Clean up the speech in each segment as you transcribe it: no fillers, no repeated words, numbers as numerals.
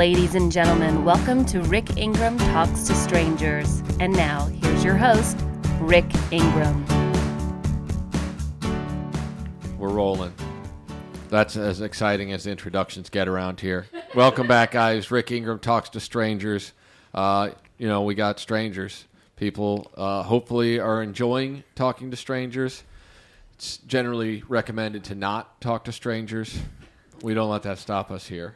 Ladies and gentlemen, welcome to Rick Ingram Talks to Strangers. And now, here's your host, Rick Ingram. We're rolling. That's as exciting as the introductions get around here. Welcome back, guys. Rick Ingram Talks to Strangers. We got strangers. People hopefully are enjoying talking to strangers. It's generally recommended to not talk to strangers. We don't let that stop us here.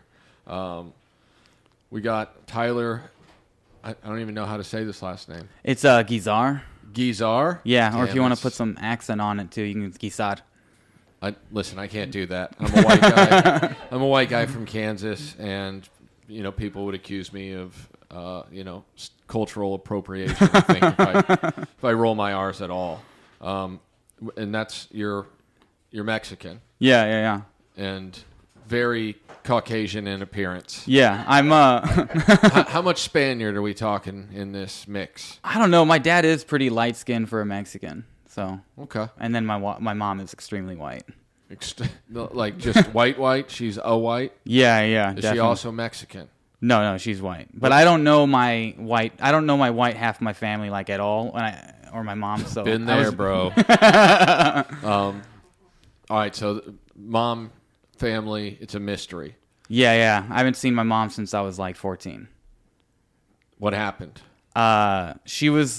We got Tyler. I don't even know how to say this last name. It's Gizar. Gizar? Yeah, Damn, or if you want to put some accent on it too, you can Gizar. Listen, I can't do that. I'm a white guy. I'm a white guy from Kansas, and people would accuse me of cultural appropriation. I think if I roll my R's at all, and that's you're Mexican. Yeah. And very Caucasian in appearance. Yeah, I'm. How much Spaniard are we talking in this mix? I don't know. My dad is pretty light skinned for a Mexican, so okay. And then my mom is extremely white. Like just white. She's a white. Yeah. Is definitely. she also Mexican? No, she's white. But I don't know my white. I don't know my white half of my family like at all, or my mom. So been there, bro. All right, so mom. Family, it's a mystery. Yeah. I haven't seen my mom since I was like 14. What happened? She was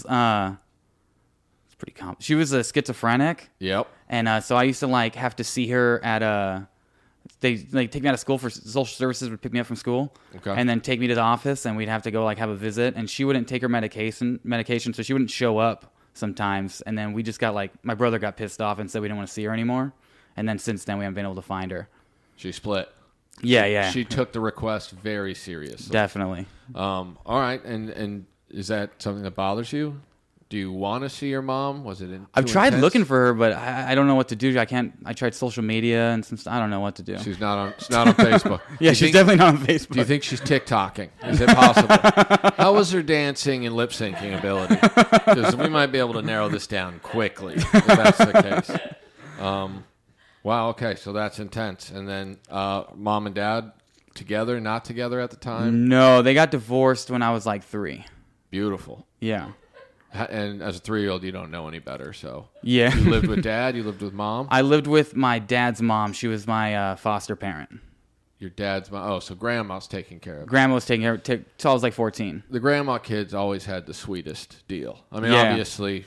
it's pretty common. She was a schizophrenic. Yep. And so I used to have to see her at they take me out of school for social services, would pick me up from school. Okay. And then take me to the office, and we'd have to go have a visit, and she wouldn't take her medication, so she wouldn't show up sometimes. And then we just got my brother got pissed off and said we didn't want to see her anymore. And then since then we haven't been able to find her. She split. Yeah. She took the request very seriously. Definitely. All right, and is that something that bothers you? Do you want to see your mom? Was it I've tried looking for her, but I don't know what to do. I tried social media and some. I don't know what to do. She's not on Facebook. Yeah, she's definitely not on Facebook. Do you think she's TikToking? Is it possible? How was her dancing and lip syncing ability? Because we might be able to narrow this down quickly if that's the case. Wow, okay, so that's intense. And then mom and dad together, not together at the time? No, they got divorced when I was 3. Beautiful. Yeah. And as a 3-year-old, you don't know any better, so. Yeah. You lived with dad? You lived with mom? I lived with my dad's mom. She was my foster parent. Your dad's mom? Oh, so grandma's taking care of Grandma was taking care of till I was 14. The grandma kids always had the sweetest deal. I mean, Yeah. obviously,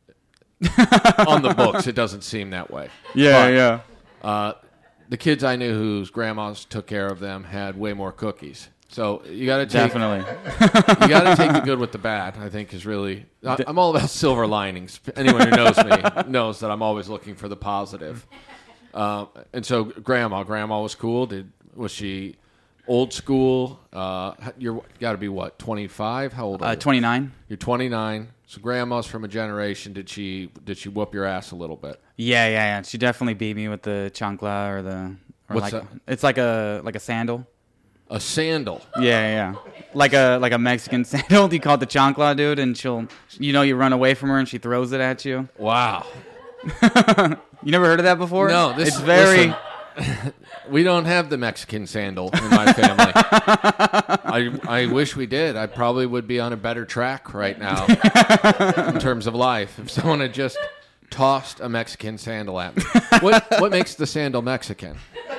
on the books, it doesn't seem that way. Yeah. The kids I knew whose grandmas took care of them had way more cookies. So you got to take Definitely. you got to take the good with the bad. I think is really. I'm all about silver linings. Anyone who knows me knows that I'm always looking for the positive. And so grandma was cool. Was she old school? You got to be what, 25? How old are you? 29. You're 29. So grandma's from a generation. Did she whoop your ass a little bit? Yeah. She definitely beat me with the chancla or the. What's that? It's like a sandal. A sandal. Yeah. Like a Mexican sandal. You call it the chancla, dude, and she'll, you run away from her and she throws it at you. Wow. You never heard of that before? No, it's very. Listen, we don't have the Mexican sandal in my family. I wish we did. I probably would be on a better track right now in terms of life if someone had just tossed a Mexican sandal at me. What makes the sandal Mexican?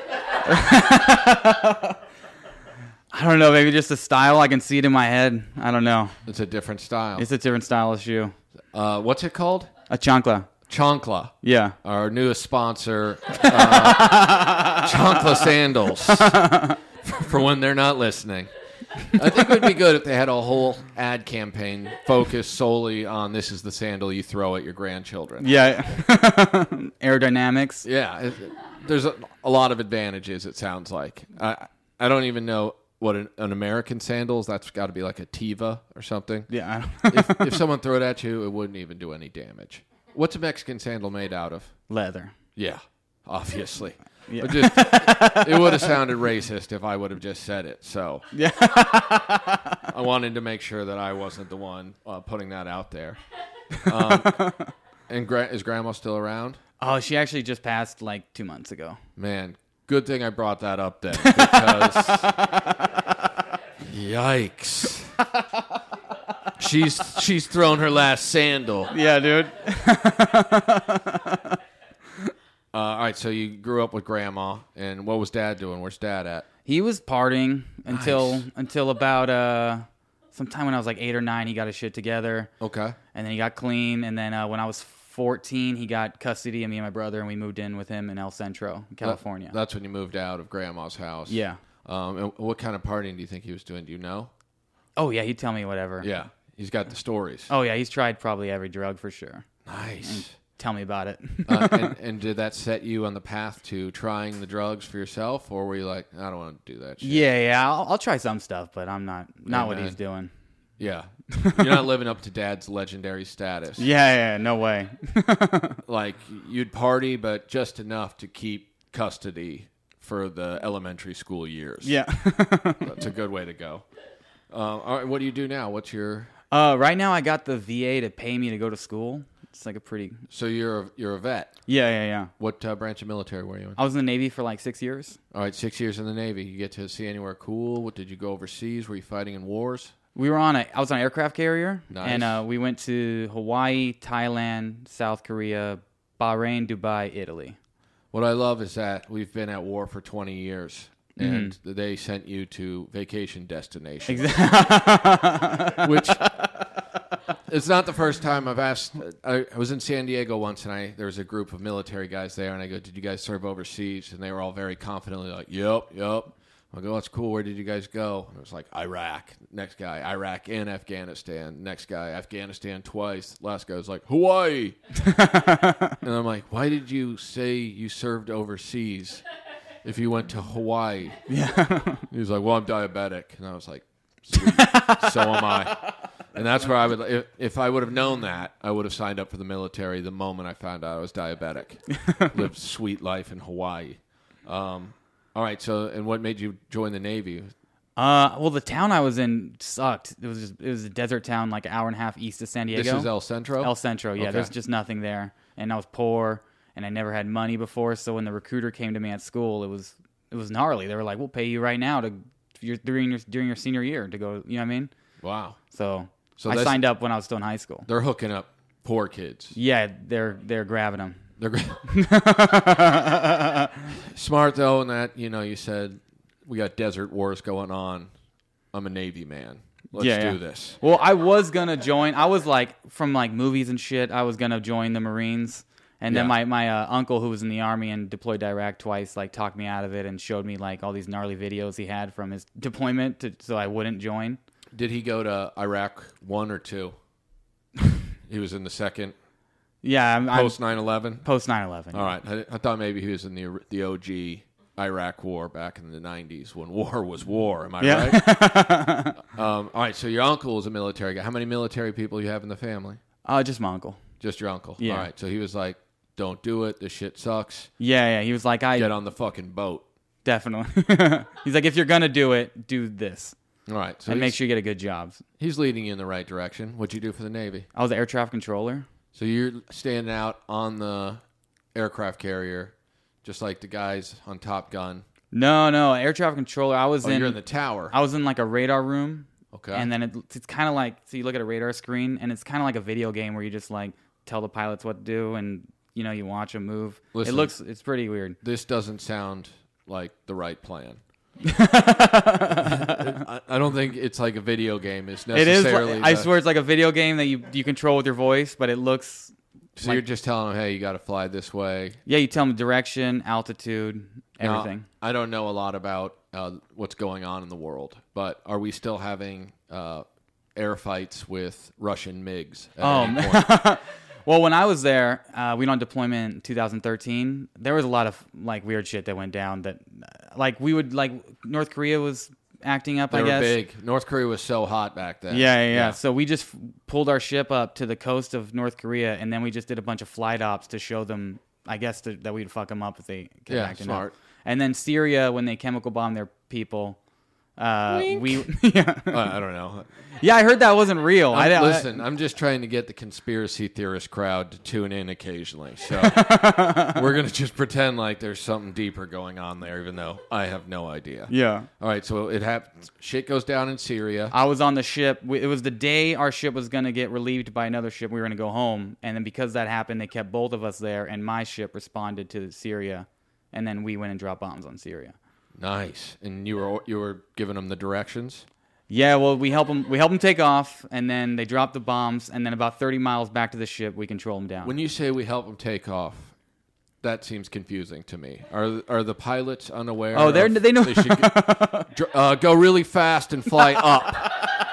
I don't know, maybe just a style. I can see it in my head. I don't know. It's a different style. It's a different style of shoe. What's it called? A chancla. Chancla. Yeah. Our newest sponsor, Chancla Sandals, for when they're not listening. I think it would be good if they had a whole ad campaign focused solely on this is the sandal you throw at your grandchildren. Yeah. Aerodynamics. Yeah. There's a lot of advantages, it sounds like. I don't even know what an American sandal is. That's got to be like a Teva or something. Yeah. if someone threw it at you, it wouldn't even do any damage. What's a Mexican sandal made out of? Leather. Yeah, obviously. Yeah. It would have sounded racist if I would have just said it. So yeah. I wanted to make sure that I wasn't the one putting that out there. And is Grandma still around? Oh, she actually just passed 2 months ago. Man, good thing I brought that up then, because Yikes. She's thrown her last sandal. Yeah, dude. All right, so you grew up with grandma, and what was dad doing? Where's dad at? He was partying until about sometime when I was like 8 or 9. He got his shit together. Okay. And then he got clean. And then when I was 14, he got custody of me and my brother, and we moved in with him in El Centro, California. That's when you moved out of grandma's house. Yeah. And what kind of partying do you think he was doing? Do you know? Oh, yeah, he'd tell me whatever. Yeah. He's got the stories. Oh, yeah, he's tried probably every drug for sure. Nice. Tell me about it. And did that set you on the path to trying the drugs for yourself, or were you like, I don't want to do that shit? Yeah, I'll try some stuff, but I'm not what man. he's doing. Yeah. You're not living up to dad's legendary status. Yeah, no way. Like, you'd party, but just enough to keep custody for the elementary school years. Yeah. That's a good way to go. All right, what do you do now? What's your... Right now I got the VA to pay me to go to school. It's like a pretty... So you're a vet. Yeah. What branch of military were you in? I was in the Navy for like 6 years. All right, 6 years in the Navy. You get to see anywhere cool? What, did you go overseas? Were you fighting in wars? I was on an aircraft carrier. Nice. And we went to Hawaii, Thailand, South Korea, Bahrain, Dubai, Italy. What I love is that we've been at war for 20 years, and they sent you to vacation destinations. Exactly. Which, it's not the first time I've asked. I was in San Diego once, and there was a group of military guys there, and I go, did you guys serve overseas? And they were all very confidently like, yep. I go, that's cool. Where did you guys go? And it was like, Iraq. Next guy, Iraq and Afghanistan. Next guy, Afghanistan twice. Last guy was like, Hawaii. And I'm like, why did you say you served overseas if you went to Hawaii? Yeah. He was like, well, I'm diabetic. And I was like, sweet. So am I. And that's where I would, if I would have known that, I would have signed up for the military the moment I found out I was diabetic. Lived sweet life in Hawaii. All right, so, and what made you join the Navy? Well, the town I was in sucked. It was a desert town, like an hour and a half east of San Diego. This is El Centro? El Centro, yeah. Okay. There's just nothing there, and I was poor, and I never had money before. So when the recruiter came to me at school, it was gnarly. They were like, "We'll pay you right now during your senior year to go." You know what I mean? Wow. So I signed up when I was still in high school. They're hooking up poor kids. Yeah, they're grabbing them. They're great. Smart though, in that you said we got desert wars going on. I'm a Navy man. Let's do this. Well, I was gonna join. I was like from like movies and shit. I was gonna join the Marines, and then my uncle who was in the Army and deployed to Iraq twice like talked me out of it and showed me like all these gnarly videos he had from his deployment so I wouldn't join. Did he go to Iraq 1 or 2? He was in the second. Yeah, Post 9/11. Post 9/11. All right, I thought maybe he was in the OG Iraq War back in the 90s when war was war. Am I right? All right, so your uncle is a military guy. How many military people you have in the family? Just my uncle. Just your uncle. Yeah. All right, so he was like, "Don't do it. This shit sucks. Yeah. He was like, Get on the fucking boat." Definitely. He's like, if you're gonna do it, do this. All right, so and make sure you get a good job. He's leading you in the right direction. What'd you do for the Navy? I was an air traffic controller. So you're standing out on the aircraft carrier, just like the guys on Top Gun. No, air traffic controller. You're in the tower. I was in like a radar room. Okay. And then it's kind of like, so you look at a radar screen, and it's kind of like a video game where you just like tell the pilots what to do, and you watch them move. Listen, it's pretty weird. This doesn't sound like the right plan. I don't think it's like a video game. It's necessarily. It is. I swear, it's like a video game that you control with your voice, but it looks. So you're just telling them, hey, you got to fly this way. Yeah, you tell them direction, altitude, everything. Now, I don't know a lot about what's going on in the world, but are we still having air fights with Russian MiGs? Man. Well, when I was there, we went on deployment in 2013. There was a lot of like weird shit that went down. That like we would like North Korea was acting up. They I guess were big. North Korea was so hot back then. Yeah. So we just pulled our ship up to the coast of North Korea, and then we just did a bunch of flight ops to show them, I guess, that we'd fuck them up if they kept acting smart. up. And then Syria, when they chemical bombed their people, Yeah. I don't know. Yeah, I heard that wasn't real. Listen, I'm just trying to get the conspiracy theorist crowd to tune in occasionally. So we're going to just pretend like there's something deeper going on there, even though I have no idea. Yeah. All right, so shit goes down in Syria. I was on the ship. It was the day our ship was going to get relieved by another ship. We were going to go home. And then because that happened, they kept both of us there, and my ship responded to Syria. And then we went and dropped bombs on Syria. Nice. And you were giving them the directions? Yeah, well, we help them take off, and then they drop the bombs, and then about 30 miles back to the ship, we control them down. When you say we help them take off, that seems confusing to me. Are the pilots unaware? Oh, they know. They should go really fast and fly up.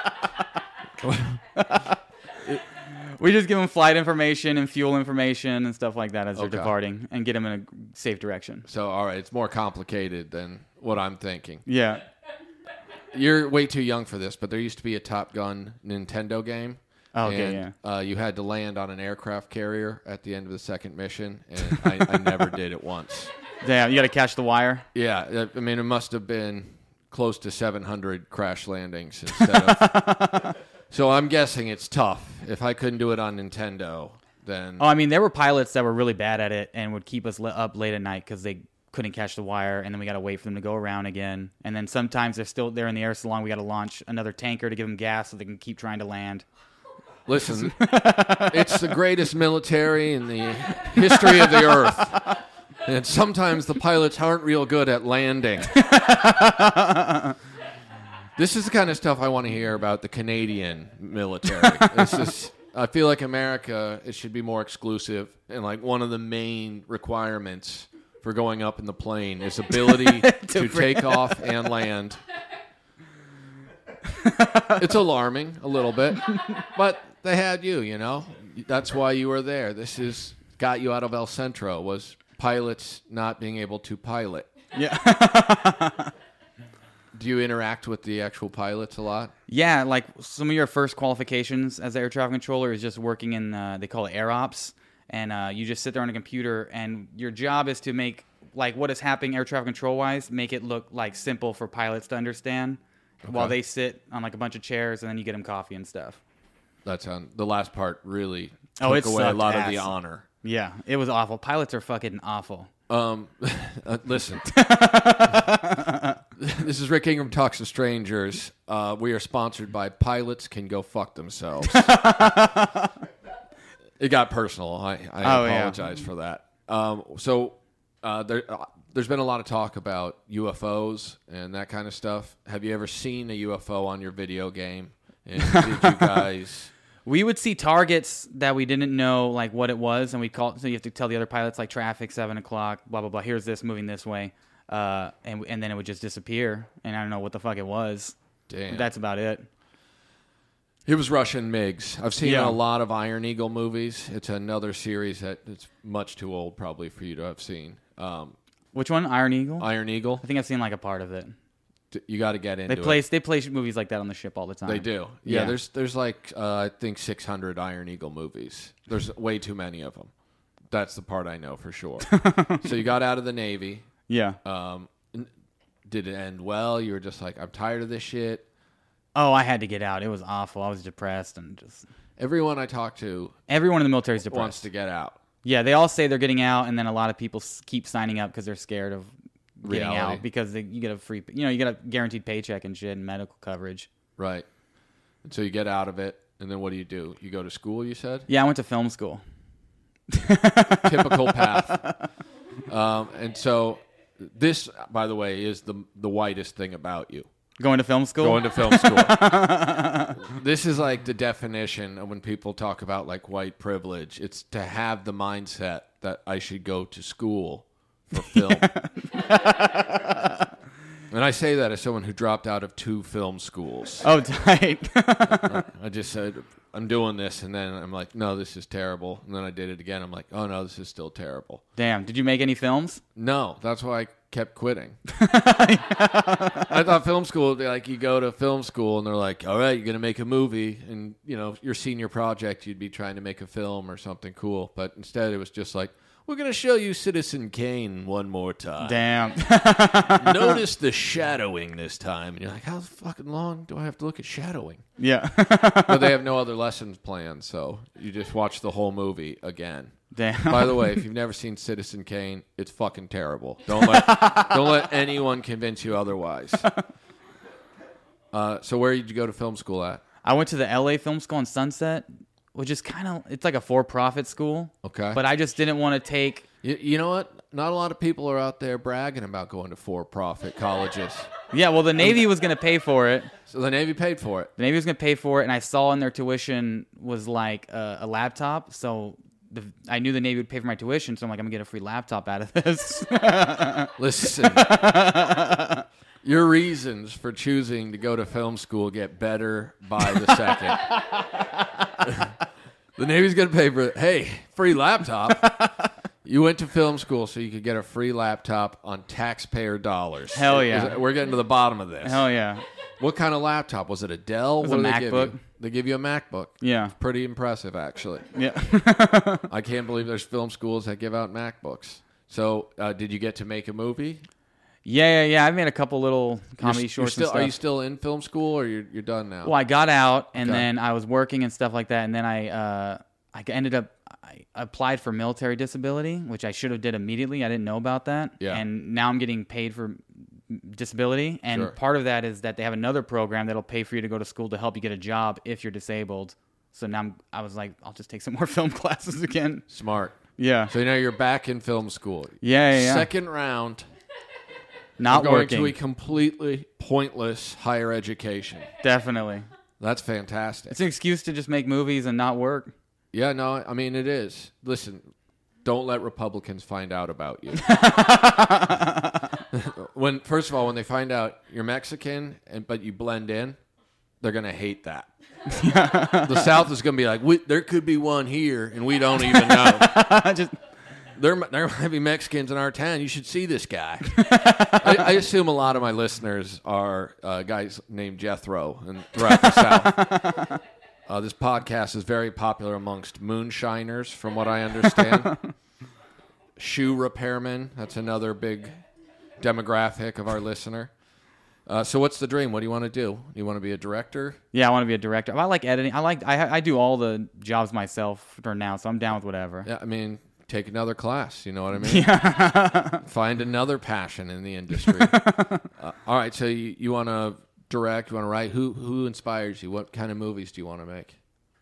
We just give them flight information and fuel information and stuff like that as they're departing, and get them in a safe direction. So, all right, it's more complicated than what I'm thinking. Yeah. You're way too young for this, but there used to be a Top Gun Nintendo game. Oh, okay, and, yeah. You had to land on an aircraft carrier at the end of the second mission, and I never did it once. Damn, you got to catch the wire? Yeah, I mean, it must have been close to 700 crash landings instead of... So I'm guessing it's tough. If I couldn't do it on Nintendo, then... Oh, I mean, there were pilots that were really bad at it and would keep us up late at night because they couldn't catch the wire, and then we got to wait for them to go around again. And then sometimes they're in the air so long we got to launch another tanker to give them gas so they can keep trying to land. Listen, it's the greatest military in the history of the earth. And sometimes the pilots aren't real good at landing. This is the kind of stuff I want to hear about the Canadian military. I feel like America, it should be more exclusive, and like one of the main requirements for going up in the plane is ability to take off and land. It's alarming a little bit, but they had you, you know. That's why you were there. Got you out of El Centro, was pilots not being able to pilot. Yeah. Do you interact with the actual pilots a lot? Yeah, like some of your first qualifications as air traffic controller is just working in, they call it air ops. And you just sit there on a computer, and your job is to make, like, what is happening air traffic control-wise, make it look, like, simple for pilots to understand while they sit on, like, a bunch of chairs, and then you get them coffee and stuff. The last part really took away a lot of the honor. Yeah, it was awful. Pilots are fucking awful. Listen. This is Rick Ingram Talks to Strangers. We are sponsored by Pilots Can Go Fuck Themselves. It got personal. I apologize for that. There's been a lot of talk about UFOs and that kind of stuff. Have you ever seen a UFO on your video game? And did you guys... We would see targets that we didn't know like what it was, and we'd call. So you have to tell the other pilots like traffic 7 o'clock, blah blah blah. Here's this moving this way, and then it would just disappear, and I don't know what the fuck it was. Damn, that's about it. It was Russian MiGs. I've seen a lot of Iron Eagle movies. It's another series it's much too old probably for you to have seen. Which one? Iron Eagle? Iron Eagle. I think I've seen like a part of it. You got to get into it. They play movies like that on the ship all the time. They do. Yeah. There's like I think 600 Iron Eagle movies. There's way too many of them. That's the part I know for sure. So you got out of the Navy. Yeah. Did it end well? You were just like, I'm tired of this shit. Oh, I had to get out. It was awful. I was depressed and just. Everyone I talk to. Everyone in the military is depressed. Wants to get out. Yeah, they all say they're getting out, and then a lot of people keep signing up because they're scared of getting reality. Out because you get a free, you get a guaranteed paycheck and shit and medical coverage. Right. And so you get out of it, and then what do? You go to school, you said? Yeah, I went to film school. Typical path. And so this, by the way, is the whitest thing about you. Going to film school? Going to film school. This is like the definition of when people talk about like white privilege. It's to have the mindset that I should go to school for film. And I say that as someone who dropped out of 2 film schools. Oh, tight. I just said, I'm doing this, and then I'm like, no, this is terrible. And then I did it again. I'm like, oh, no, this is still terrible. Damn. Did you make any films? No. That's why I kept quitting. I thought film school, like you go to film school, and they're like, all right, you're going to make a movie. And, your senior project, you'd be trying to make a film or something cool. But instead, it was just like, we're going to show you Citizen Kane one more time. Damn. Notice the shadowing this time. And you're like, how fucking long do I have to look at shadowing? Yeah. But they have no other lessons planned, so you just watch the whole movie again. Damn. By the way, if you've never seen Citizen Kane, it's fucking terrible. Don't let anyone convince you otherwise. So where did you go to film school at? I went to the LA Film School in Sunset, which is it's like a for-profit school. Okay. But I just didn't want to take... You know what? Not a lot of people are out there bragging about going to for-profit colleges. Yeah, well, the Navy was going to pay for it. So the Navy paid for it. The Navy was going to pay for it, and I saw in their tuition was like a laptop, so... I knew the Navy would pay for my tuition, so I'm like, I'm going to get a free laptop out of this. Listen, your reasons for choosing to go to film school get better by the second. The Navy's going to pay for it. Hey, free laptop. You went to film school so you could get a free laptop on taxpayer dollars. Hell yeah. We're getting to the bottom of this. Hell yeah. What kind of laptop? Was it a Dell? It was what a did they give MacBook. you? They give you a MacBook. Yeah. Pretty impressive, actually. Yeah. I can't believe there's film schools that give out MacBooks. So, did you get to make a movie? Yeah. I've made a couple little comedy shorts and stuff. Are you still in film school, or you're done now? Well, I got out, and Okay. then I was working and stuff like that, and then I applied for military disability, which I should have did immediately. I didn't know about that. Yeah. And now I'm getting paid for disability, and Sure. part of that is that they have another program that'll pay for you to go to school to help you get a job if you're disabled. So now I was like, I'll just take some more film classes again. Smart. Yeah. So now you're back in film school. Yeah. Second round. Not going working. to a completely pointless higher education. Definitely. That's fantastic. It's an excuse to just make movies and not work. Yeah, no, I mean, it is. Listen, don't let Republicans find out about you. First of all, when they find out you're Mexican, but you blend in, they're going to hate that. The South is going to be like, there could be one here, and we don't even know. There might be Mexicans in our town. You should see this guy. I assume a lot of my listeners are guys named Jethro and throughout the South. This podcast is very popular amongst moonshiners, from what I understand. Shoe repairmen, that's another big demographic of our listener. So what's the dream? What do you want to do? You want to be a director? Yeah, I want to be a director. I like editing. I do all the jobs myself for now, so I'm down with whatever. Yeah, I mean, take another class. You know what I mean? Yeah. Find another passion in the industry. All right, so you want to direct? You want to write? Who inspires you? What kind of movies do you want to make?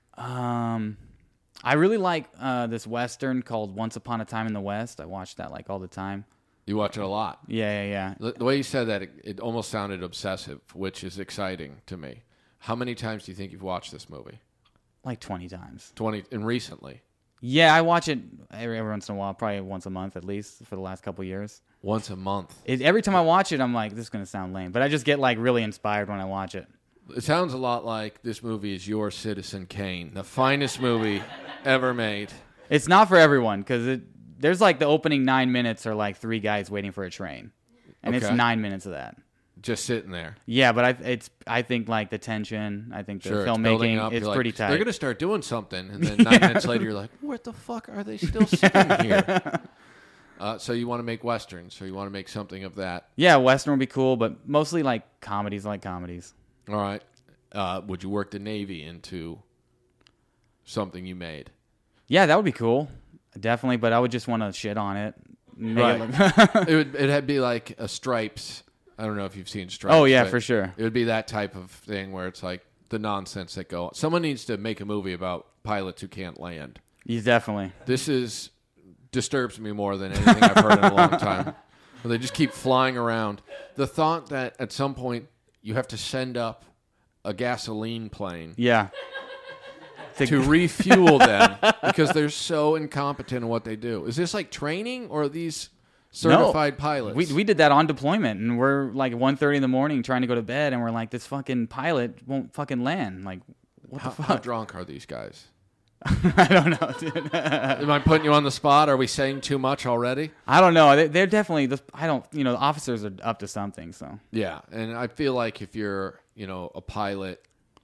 I really like this Western called Once Upon a Time in the West. I watch that like all the time. You watch it a lot. Yeah. The way you said that, it almost sounded obsessive, which is exciting to me. How many times do you think you've watched this movie? Like 20 times. 20, and recently? Yeah, I watch it every once in a while, probably once a month at least for the last couple of years. Once a month. Every time I watch it, I'm like, this is going to sound lame. But I just get like really inspired when I watch it. It sounds a lot like this movie is your Citizen Kane, the finest movie ever made. It's not for everyone because there's like the opening 9 minutes are like three guys waiting for a train. And it's 9 minutes of that. Just sitting there. Yeah, but I think like the tension, I think the filmmaking, it's pretty tight. They're going to start doing something, and then 9 minutes later you're like, what the fuck are they still sitting here? So you want to make Westerns, so you want to make something of that. Yeah, Western would be cool, but mostly like comedies, I like comedies. All right. Would you work the Navy into something you made? Yeah, that would be cool. Definitely, but I would just want to shit on it. Right. It'd be like a Stripes. I don't know if you've seen Stripes. Oh, yeah, for sure. It would be that type of thing where it's like the nonsense that go on. Someone needs to make a movie about pilots who can't land. Yeah, definitely. This disturbs me more than anything I've heard in a long time. Where they just keep flying around. The thought that at some point you have to send up a gasoline plane. Yeah. To refuel them because they're so incompetent in what they do. Is this like training, or are these certified pilots? We did that on deployment, and we're like 1:30 in the morning trying to go to bed, and we're like, this fucking pilot won't fucking land. Like, what the fuck? How drunk are these guys? I don't know, dude. Am I putting you on the spot? Are we saying too much already? I don't know. They're definitely, the officers are up to something, so. Yeah, and I feel like if you're, a pilot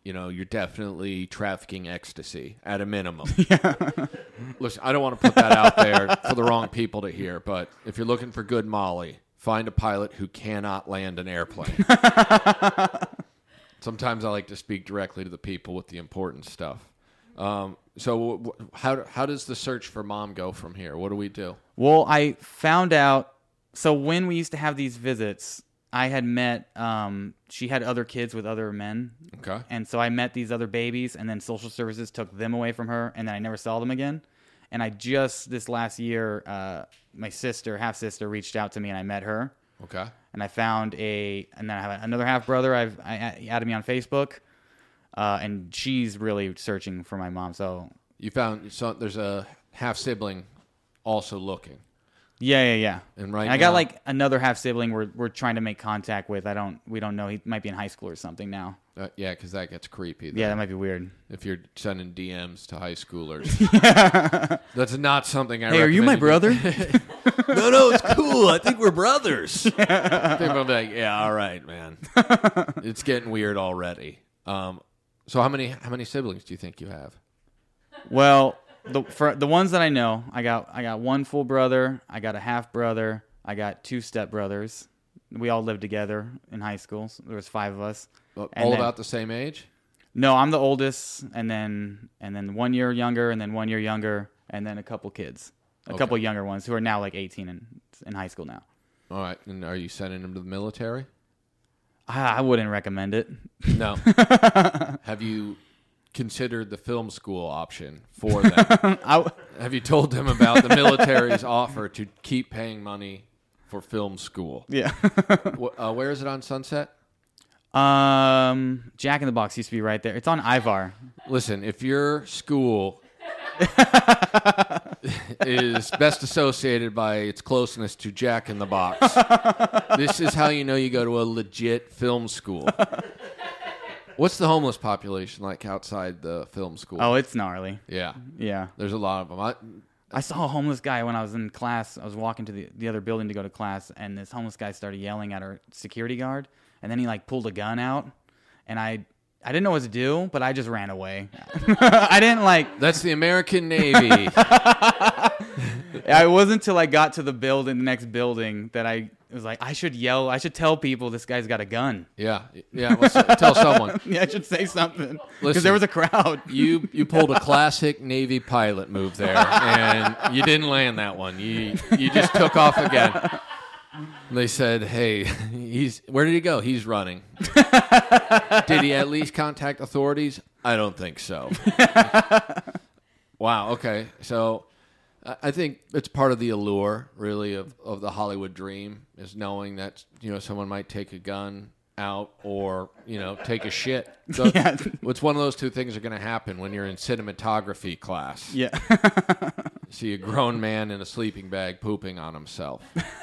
you're definitely trafficking ecstasy at a minimum. Listen, I don't want to put that out there for the wrong people to hear, but if you're looking for good Molly, find a pilot who cannot land an airplane. Sometimes I like to speak directly to the people with the important stuff. So how does the search for mom go from here? What do we do? Well, I found out. So when we used to have these visits, I had met. She had other kids with other men. Okay. And so I met these other babies, and then social services took them away from her, and then I never saw them again. And I just this last year, my half sister, reached out to me, and I met her. Okay. And I found and then I have another half brother. He added me on Facebook, and she's really searching for my mom. So you found there's a half sibling also looking. Yeah. And right and I now, got like another half sibling we're trying to make contact with. We don't know. He might be in high school or something now. yeah, because that gets creepy. Yeah, that might be weird. If you're sending DMs to high schoolers, that's not something I. Hey, are you my brother? No, it's cool. I think we're brothers. People will be like, yeah, all right, man. It's getting weird already. So how many siblings do you think you have? Well, for the ones that I know, I got one full brother, I got a half brother, I got 2 stepbrothers. We all lived together in high school. So there was 5 of us. All about the same age? No, I'm the oldest, and then 1 year younger, and then 1 year younger, and then a couple kids, couple younger ones who are now like 18 and in high school now. All right, and are you sending them to the military? I wouldn't recommend it. No. Have you considered the film school option for them? Have you told them about the military's offer to keep paying money for film school? Yeah. Where is it on Sunset? Jack in the Box used to be right there. It's on Ivar. Listen, if your school is best associated by its closeness to Jack in the Box, this is how you know you go to a legit film school. What's the homeless population like outside the film school? Oh, it's gnarly. Yeah. Yeah. There's a lot of them. I saw a homeless guy when I was in class. I was walking to the other building to go to class, and this homeless guy started yelling at our security guard, and then he like pulled a gun out, and I didn't know what to do, but I just ran away. I didn't like... That's the American Navy. It wasn't until I got to the next building, that I was like, I should tell people this guy's got a gun. Yeah. Well, tell someone. Yeah, I should say something. Listen, Because there was a crowd. You pulled a classic Navy pilot move there, and you didn't land that one. You just took off again. They said, hey, where did he go? He's running. Did he at least contact authorities? I don't think so. Wow, okay. So I think it's part of the allure, really, of the Hollywood dream, is knowing that, someone might take a gun out or, take a shit. So Yeah. It's one of those two things are going to happen when you're in cinematography class. Yeah. See a grown man in a sleeping bag pooping on himself.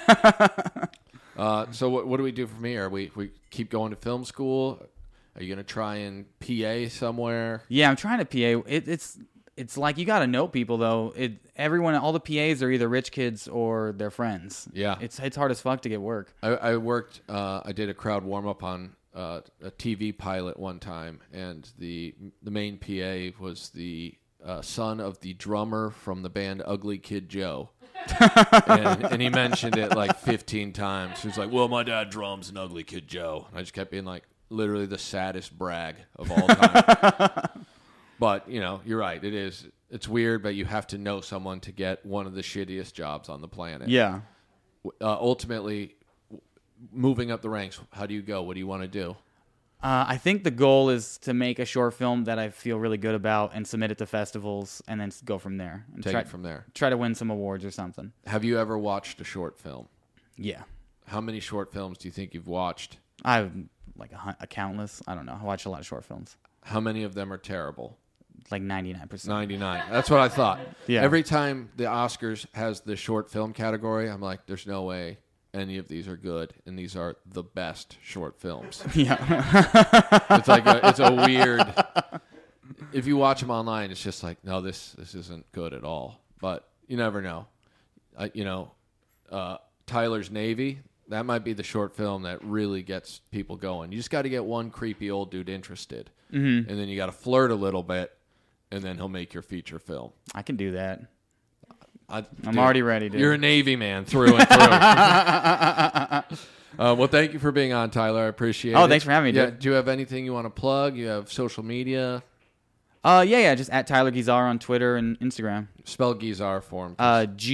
So what do we do from here? We keep going to film school? Are you going to try and PA somewhere? Yeah, I'm trying to PA. It's like you got to know people, though. All the PAs are either rich kids or their friends. Yeah. It's hard as fuck to get work. I worked, I did a crowd warm-up on a TV pilot one time, and the main PA was the son of the drummer from the band Ugly Kid Joe. and he mentioned it like 15 times. He was like, well, my dad drums in Ugly Kid Joe. And I just kept being like, literally the saddest brag of all time. But, you're right. It's weird, but you have to know someone to get one of the shittiest jobs on the planet. Yeah. Ultimately, moving up the ranks, how do you go? What do you want to do? I think the goal is to make a short film that I feel really good about and submit it to festivals and then go from there. And Take it from there. Try to win some awards or something. Have you ever watched a short film? Yeah. How many short films do you think you've watched? I have like a countless. I don't know. I watch a lot of short films. How many of them are terrible? Like 99%. 99. That's what I thought. Yeah. Every time the Oscars has the short film category, I'm like, there's no way any of these are good, and these are the best short films. Yeah. It's like it's a weird. If you watch them online, it's just like, no, this isn't good at all. But you never know. Tyler's Navy. that might be the short film that really gets people going. You just got to get one creepy old dude interested, and then you got to flirt a little bit, and then he'll make your feature film. I can do that. I'm already ready, dude. You're a Navy man through and through. Well, thank you for being on, Tyler. I appreciate it. Oh, thanks for having me, dude. Do you have anything you want to plug? You have social media? Yeah, just at Tyler Guizar on Twitter and Instagram. Spell Guizar for him.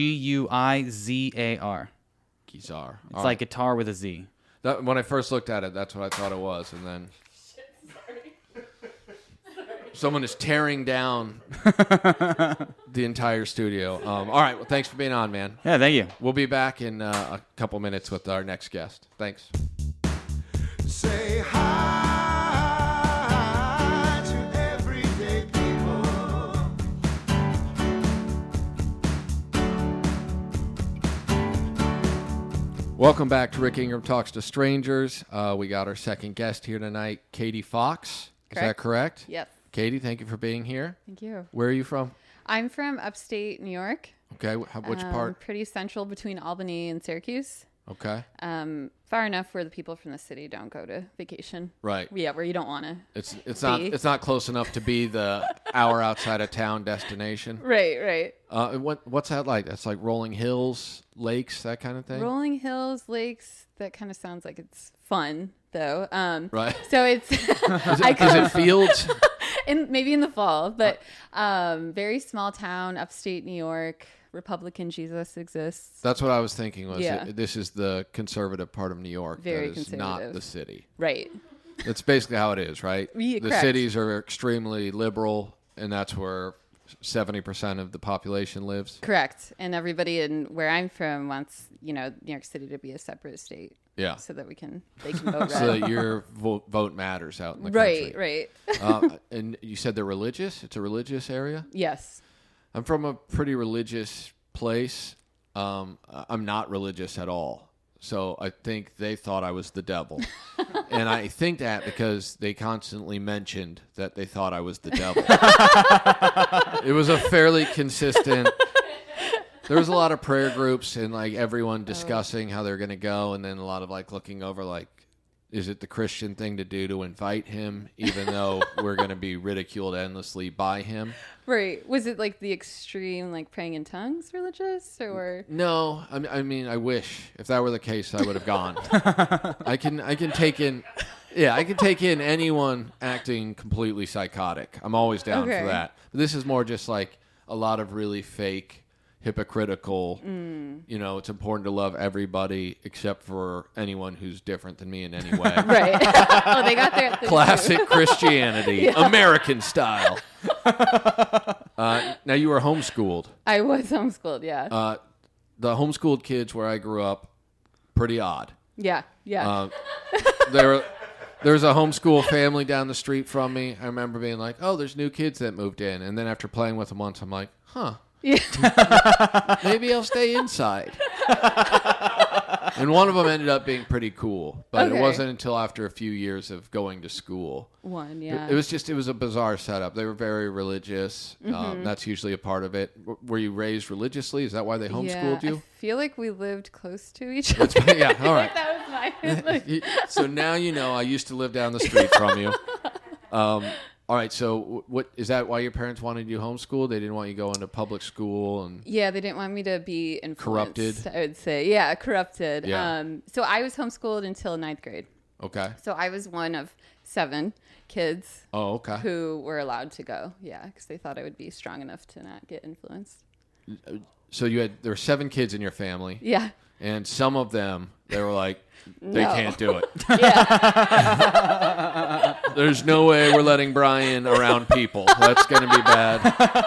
Guizar. Guizar. It's like guitar with a Z. When I first looked at it, that's what I thought it was, and then someone is tearing down the entire studio. All right, well, thanks for being on, man. Yeah, thank you. We'll be back in a couple minutes with our next guest. Thanks. Say hi to everyday people. Welcome back to Rick Ingram Talks to Strangers. We got our second guest here tonight, Katie Fox. Is that correct? Yep. Katie, thank you for being here. Thank you. Where are you from? I'm from upstate New York. Okay, which part? Pretty central between Albany and Syracuse. Okay. Far enough where the people from the city don't go to vacation. Right. Yeah, where you don't want to. It's not close enough to be the hour outside of town destination. Right. What's that like? That's like rolling hills, lakes, that kind of thing. Rolling hills, lakes. That kind of sounds like it's fun, though. Right. So it's Is it fields? maybe in the fall, but very small town, upstate New York. Republican Jesus exists. That's what I was thinking. Yeah. This is the conservative part of New York. Very that is not conservative. the city. Right. That's basically how it is, right? Yeah, the correct. cities are extremely liberal, and that's where 70% of the population lives. Correct. And everybody in where I'm from wants, New York City to be a separate state. Yeah. So that they can vote red. So that your vote matters out in the Right. country. And you said they're religious? It's a religious area? Yes. I'm from a pretty religious place. I'm not religious at all. So I think they thought I was the devil. And I think that because they constantly mentioned that they thought I was the devil. It was a fairly consistent... There was a lot of prayer groups and like everyone discussing how they're going to go, and then a lot of like looking over like, is it the Christian thing to do to invite him, even though we're going to be ridiculed endlessly by him? Right. Was it like the extreme, like praying in tongues religious or? No, I mean, I wish if that were the case, I would have gone. I can take in, I can take in anyone acting completely psychotic. I'm always down Okay. for that. But this is more just like a lot of really fake, hypocritical. It's important to love everybody except for anyone who's different than me in any way. Right. Oh, they got there at the Classic Christianity, American style. Now you were homeschooled. I was homeschooled. Yeah. The homeschooled kids where I grew up, pretty odd. Yeah. There's a homeschool family down the street from me. I remember being like, oh, there's new kids that moved in. And then after playing with them once, I'm like, huh. Maybe I'll stay inside. And one of them ended up being pretty cool. But Okay. it wasn't until after a few years of going to school. Yeah. It was a bizarre setup. They were very religious. That's usually a part of it. Were you raised religiously? Is that why they homeschooled you? I feel like we lived close to each other. Yeah, all right. That was my. So now you know I used to live down the street from you. All right, so what is that? Why your parents wanted you homeschooled? They didn't want you going to public school and Yeah, they didn't want me to be influenced. Corrupted? I would say, yeah, corrupted. Yeah. So I was homeschooled until 9th grade. okay. So I was one of 7 kids Oh, okay. who were allowed to go. Yeah, because they thought I would be strong enough to not get influenced. So there were 7 kids in your family, Yeah. and some of them they were like, they No. can't do it. Yeah. There's no way we're letting Brian around people. That's going to be bad.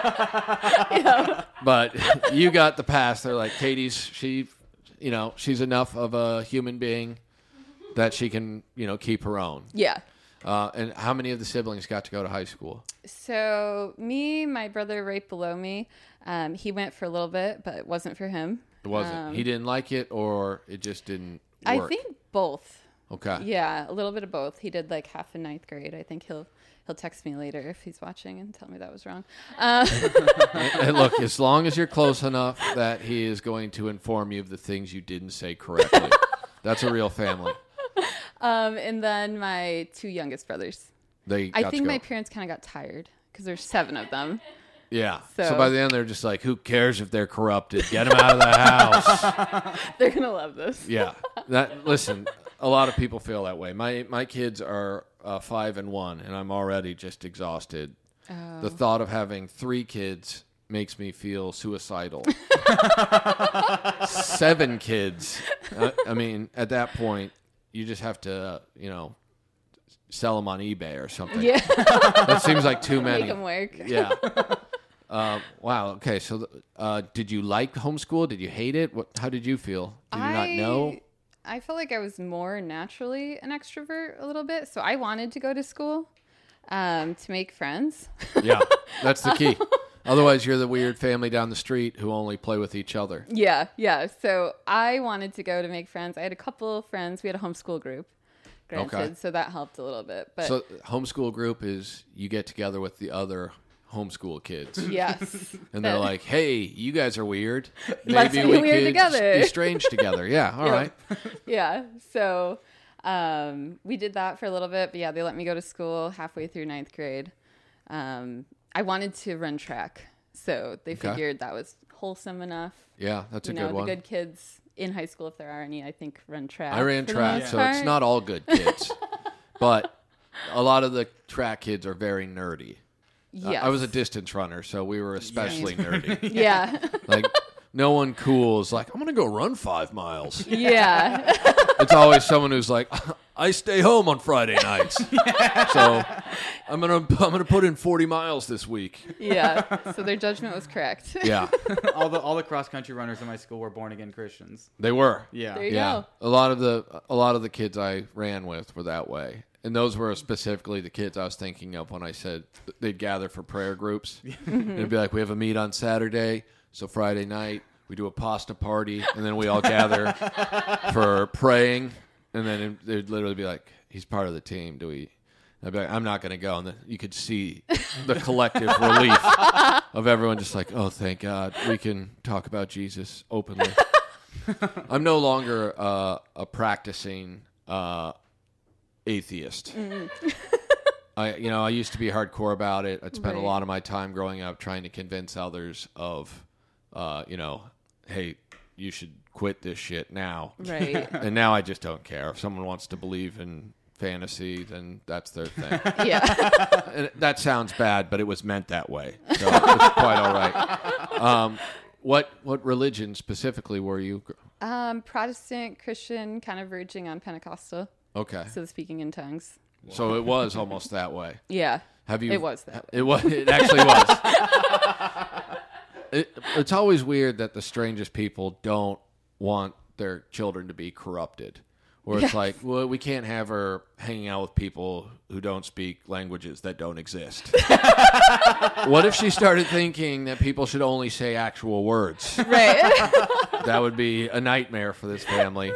But you got the pass. They're like, she's enough of a human being that she can, keep her own. Yeah. And how many of the siblings got to go to high school? So my brother right below me, he went for a little bit, but it wasn't for him. It wasn't. He didn't like it, or it just didn't work? I think both. Okay. Yeah, a little bit of both. He did like half in 9th grade. I think he'll text me later if he's watching and tell me that was wrong. And look, as long as you're close enough that he is going to inform you of the things you didn't say correctly. That's a real family. And then my 2 youngest brothers. They I got think to go. my parents kind of got tired because there's 7 of them. Yeah. So, So- by the end, they're just like, who cares if they're corrupted? Get them out of the house. They're going to love this. Yeah. Listen, a lot of people feel that way. My kids are 5 and 1, and I'm already just exhausted. The thought of having 3 kids makes me feel suicidal. 7 kids. I mean, at that point, you just have to, sell them on eBay or something. Yeah. That seems like too many. Make them work. Yeah. Wow. Okay. So, did you like homeschool? Did you hate it? How did you feel? Did you not know? I felt like I was more naturally an extrovert a little bit. So I wanted to go to school to make friends. Yeah, that's the key. Otherwise, you're the weird family down the street who only play with each other. Yeah. So I wanted to go to make friends. I had a couple of friends. We had a homeschool group, granted, Okay. so that helped a little bit. But So, homeschool group is you get together with the other homeschool kids. yes. And they're like, hey, you guys are weird. Let's Maybe be we weird could together." be strange together. Yeah, all Yep. right. Yeah. So we did that for a little bit. But yeah, they let me go to school halfway through 9th grade. I wanted to run track. So they Okay. figured that was wholesome enough. Yeah, that's a You good know, one. the good kids in high school, if there are any, I think run track. I ran for the track, most so it's part. not all good kids. But a lot of the track kids are very nerdy. Yes. I was a distance runner, so we were especially nerdy. Yeah. Like, no one cool is like, I'm going to go run 5 miles. Yeah. It's always someone who's like, I stay home on Friday nights. So I'm gonna put in 40 miles this week. Yeah. So their judgment was correct. Yeah, all the cross country runners in my school were born again Christians. they were. Yeah. There you Yeah, go. a lot of the kids I ran with were that way, and those were specifically the kids I was thinking of when I said they'd gather for prayer groups. And it'd be like, we have a meet on Saturday, so Friday night we do a pasta party, and then we all gather for praying, and then they'd literally be like, he's part of the team. Do we? I'd be like, I'm not going to go, and then you could see the collective relief of everyone, just like, oh, thank God, we can talk about Jesus openly. I'm no longer a practicing atheist. I used to be hardcore about it. I'd spent a Right. lot of my time growing up trying to convince others of, hey, you should quit this shit now. Right. And now I just don't care. If someone wants to believe in fantasy, then that's their thing. Yeah. And that sounds bad, but it was meant that way. So it's quite all right. What religion specifically were you? Protestant, Christian, kind of verging on Pentecostal. Okay. So speaking in tongues. So it was almost that way. Yeah. Have you? It was that way. It was. It actually was. It's always weird that the strangest people don't want their children to be corrupted. Or it's Yes. like, well, we can't have her hanging out with people who don't speak languages that don't exist. What if she started thinking that people should only say actual words? Right. That would be a nightmare for this family.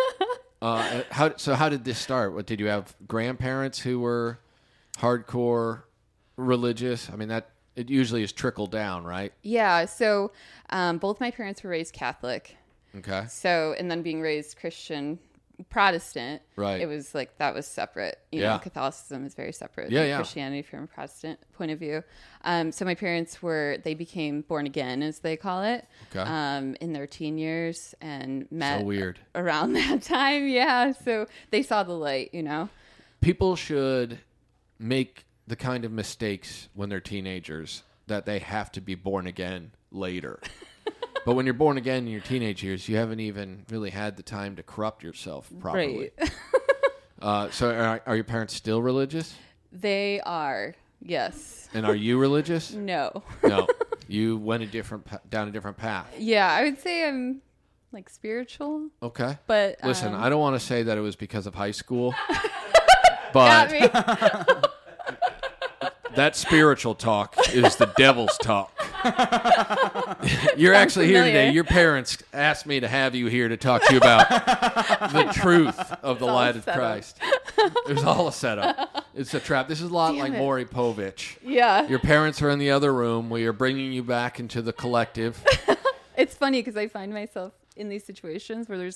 How did this start? What, did you have grandparents who were hardcore religious? I mean, it usually is trickled down, right? Yeah. So both my parents were raised Catholic. Okay. So, and then being raised Christian, Protestant, Right. it was like that was separate. You Yeah. know, Catholicism is very separate Yeah, than yeah. Christianity from a Protestant point of view. So my parents they became born again, as they call it, Okay. in their teen years and met So weird. around that time. Yeah. So they saw the light, you know? People should make the kind of mistakes when they're teenagers that they have to be born again later. But when you're born again in your teenage years, you haven't even really had the time to corrupt yourself properly. Right. So are your parents still religious? They are. Yes. And are you religious? No. No. You went down a different path. Yeah. I would say I'm like spiritual, Okay. but Listen, I don't want to say that it was because of high school, got but me. that spiritual talk is the devil's talk. You're actually here today. familiar. Your parents asked me to have you here to talk to you about the truth of the all light of set up. Christ. It was all a setup. It's a trap. This is a lot Damn like it. Maury Povich. Yeah. Your parents are in the other room. We are bringing you back into the collective. It's funny because I find myself in these situations where there's,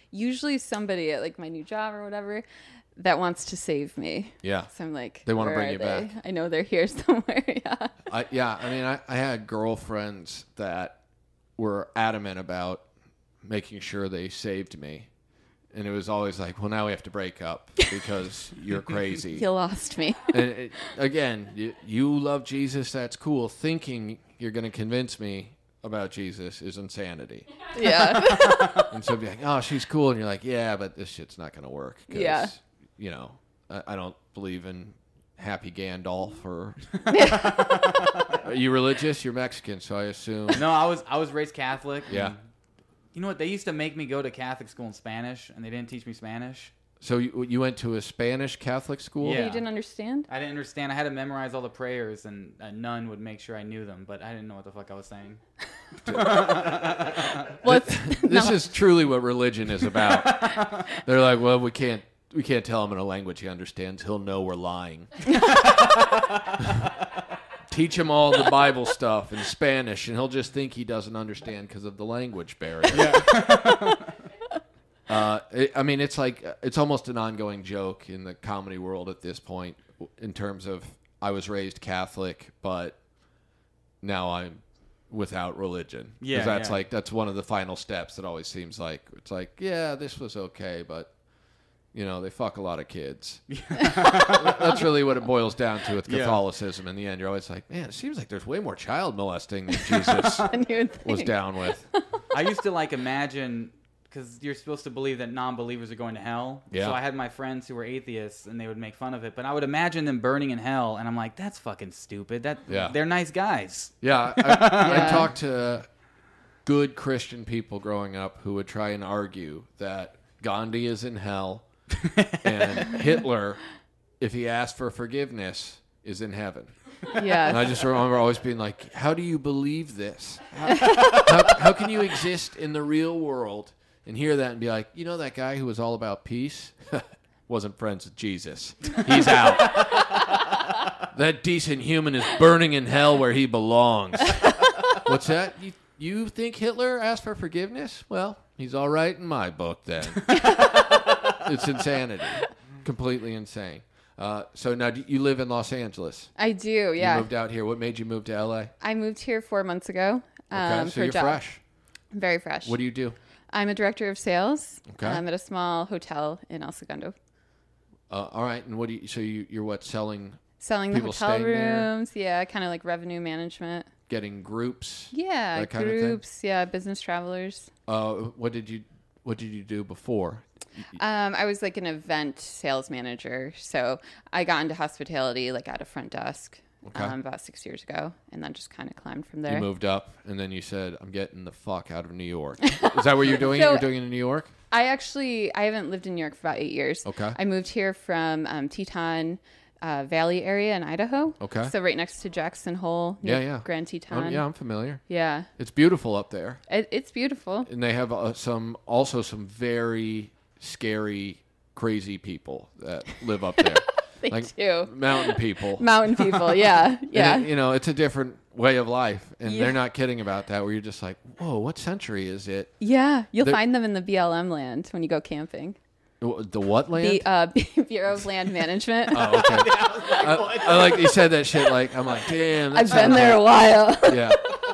usually somebody at like my new job or whatever that wants to save me. Yeah. So I'm like, They wanna where bring are you they? back. I know they're here somewhere. Yeah. I mean, I had girlfriends that were adamant about making sure they saved me. And it was always like, well, now we have to break up because you're crazy. You lost me. And again, you love Jesus, that's cool. Thinking you're going to convince me about Jesus is insanity. Yeah. And so be like, oh, she's cool. And you're like, yeah, but this shit's not going to work. 'Cause, Yeah. you know, I don't believe in Happy Gandalf or... Are you religious? You're Mexican, so I assume... No, I was raised Catholic. Yeah. and You know what? They used to make me go to Catholic school in Spanish, and they didn't teach me Spanish. So you went to a Spanish Catholic school? Yeah. You didn't understand? I didn't understand. I had to memorize all the prayers, and a nun would make sure I knew them, but I didn't know what the fuck I was saying. Well, This is truly what religion is about. They're like, well, we can't tell him in a language he understands. He'll know we're lying. Teach him all the Bible stuff in Spanish, and he'll just think he doesn't understand because of the language barrier. I mean, it's like it's almost an ongoing joke in the comedy world at this point, in terms of I was raised Catholic, but now I'm without religion. Yeah, 'Cause yeah. that's one of the final steps. That always seems like it's like, yeah, this was okay, but you know, they fuck a lot of kids. That's really what it boils down to with Yeah. Catholicism. In the end, you're always like, man, it seems like there's way more child molesting than Jesus And you would was think. down with. I used to like imagine, because you're supposed to believe that non-believers are going to hell. Yeah. So I had my friends who were atheists, and they would make fun of it. But I would imagine them burning in hell, and I'm like, that's fucking stupid. Yeah. They're nice guys. Yeah, I Yeah. talked to good Christian people growing up who would try and argue that Gandhi is in hell and Hitler, if he asked for forgiveness, is in heaven. Yeah. And I just remember always being like, how do you believe this? How can you exist in the real world and hear that and be like, you know that guy who was all about peace? Wasn't friends with Jesus. He's out. That decent human is burning in hell where he belongs. What's that? You think Hitler asked for forgiveness? Well, he's all right in my book then. It's insanity. Completely insane. So now you live in Los Angeles. I do, You yeah. moved out here. What made you move to LA? I moved here 4 months ago Okay, so for a you're job. fresh. Very fresh. What do you do? I'm a director of sales Okay. at a small hotel in El Segundo. All right, and what do you? So you're what, selling, Selling the People hotel staying there? rooms, yeah, kind of like revenue management. getting groups? Yeah, That kind of thing? groups, yeah, business travelers. What did you do before? I was like an event sales manager, so I got into hospitality like at a front desk Okay. about 6 years ago, and then just kind of climbed from You there. moved up, and then you said, "I'm getting the fuck out of New York." Is that what you're doing? So- You're doing it in New York? I haven't lived in New York for about 8 years. Okay. I moved here from Teton Valley area in Idaho. Okay. So right next to Jackson Hole, near Yeah, yeah. Grand Teton. Yeah, I'm familiar. Yeah. It's beautiful up there, It's beautiful. and they have some very scary, crazy people that live up there. They Like do. mountain people. Mountain people, yeah. Yeah. And it's a different way of life, and Yeah. they're not kidding about that. Where you're just like, "Whoa, what century is it?" Yeah. You'll They're- find them in the BLM land when you go camping. The what land? The Bureau of Land Management. Oh, okay. I like you said that shit. Like I'm like, damn. that I've been sounds there a while. like- Yeah,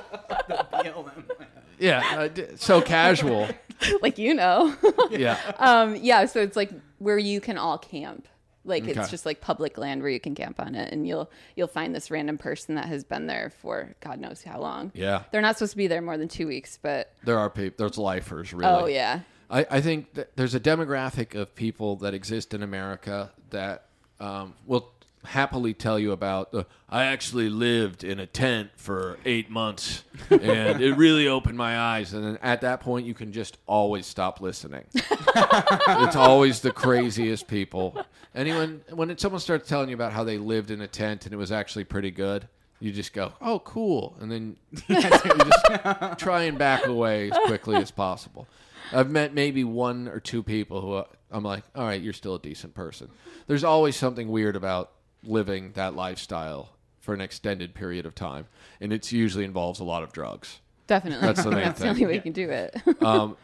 yeah. So casual. Like, you know. Yeah. Yeah, so it's like where you can all camp. Like Okay. it's just like public land where you can camp on it, and you'll find this random person that has been there for God knows how long. Yeah. They're not supposed to be there more than 2 weeks, but There are people. There's lifers. Really. oh yeah. I think that there's a demographic of people that exist in America that will happily tell you about. I actually lived in a tent for 8 months, and it really opened my eyes. And then at that point, you can just always stop listening. It's always the craziest people. When someone starts telling you about how they lived in a tent and it was actually pretty good, you just go, "Oh, cool," and then you just try and back away as quickly as possible. I've met maybe 1 or 2 people who I'm like, all right, you're still a decent person. There's always something weird about living that lifestyle for an extended period of time, and it usually involves a lot of drugs. Definitely. That's the main That's the thing. only way you can do it.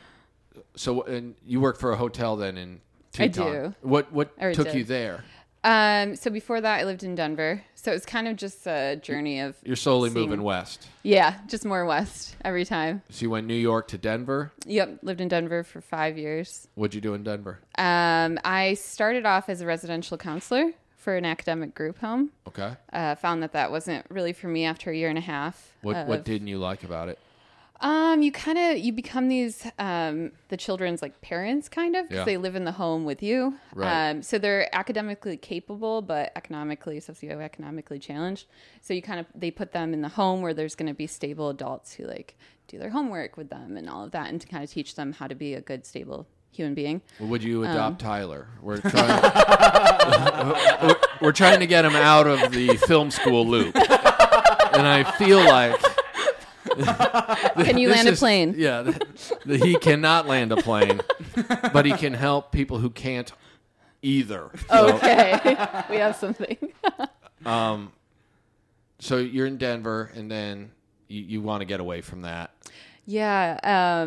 So, and you work for a hotel then in I Teton. do. What Or took did. you there? So before that, I lived in Denver. So it was kind of just a journey of You're slowly seeing- moving west. Yeah, just more west every time. So you went New York to Denver. Yep, lived in Denver for 5 years. What'd you do in Denver? I started off as a residential counselor for an academic group home. Okay. Found that wasn't really for me after a year and a half. What didn't you like about it? You become these the children's like parents kind of because Yeah. they live in the home with you. Right. So they're academically capable but economically socioeconomically challenged. So they put them in the home where there's going to be stable adults who like do their homework with them and all of that, and to kind of teach them how to be a good stable human being. Well, would you adopt Tyler? We're trying. We're trying to get him out of the film school loop, and I feel like. Can you This land a is- plane? Yeah, he cannot land a plane, but he can help people who can't either. So, Okay, we have something. so you're in Denver, and then you want to get away from that. Yeah.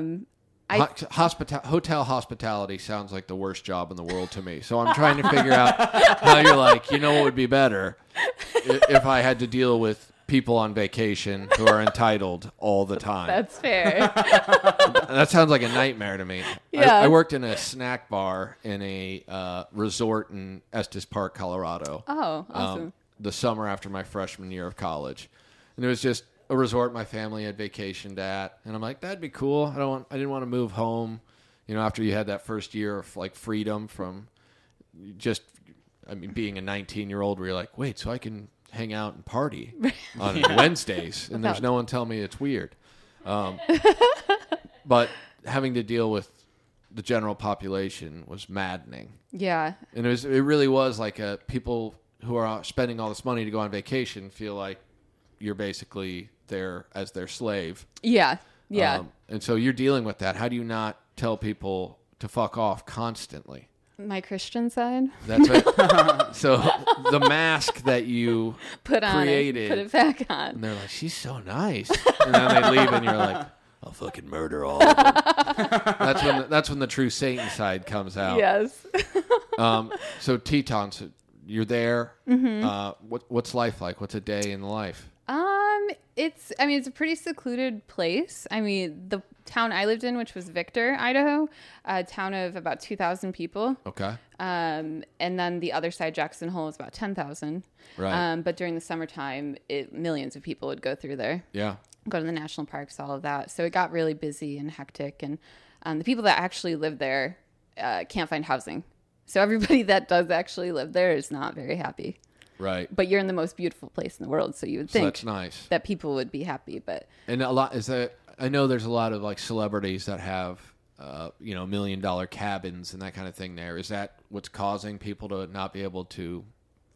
Hotel hospitality sounds like the worst job in the world to me. So I'm trying to figure out how you're like, you know what would be better if I had to deal with people on vacation who are entitled all the time. That's fair. That sounds like a nightmare to me. Yeah. I worked in a snack bar in a resort in Estes Park, Colorado. Oh, awesome. The summer after my freshman year of college, and it was just a resort my family had vacationed at, and I'm like, that'd be cool. I didn't want to move home, after you had that first year of like freedom from being a 19-year-old where you're like, wait, so I can hang out and party on Wednesdays, and there's no one telling me it's weird. But having to deal with the general population was maddening. Yeah. And it really was like people who are spending all this money to go on vacation feel like you're basically there as their slave. Yeah. Yeah. And so you're dealing with that. How do you not tell people to fuck off constantly? My Christian side. That's right. So the mask that you Put on created, it. Put it back on. and they're like, she's so nice. And then they leave, and you're like, I'll fucking murder all of them. That's when the true Satan side comes out. Yes. So Teton, so you're there. Mm-hmm. What's life like? What's a day in the life? It's a pretty secluded place. The town I lived in, which was Victor, Idaho, a town of about 2,000 people. Okay. And then the other side, Jackson Hole, is about 10,000. Right. But during the summertime, millions of people would go through there, Yeah. go to the national parks, all of that. So it got really busy and hectic. And the people that actually live there can't find housing. So everybody that does actually live there is not very happy. Right. But you're in the most beautiful place in the world, so you would So think that's nice. that people would be happy. But And I know there's a lot of like celebrities that have $1 million cabins and that kind of thing there. Is that what's causing people to not be able to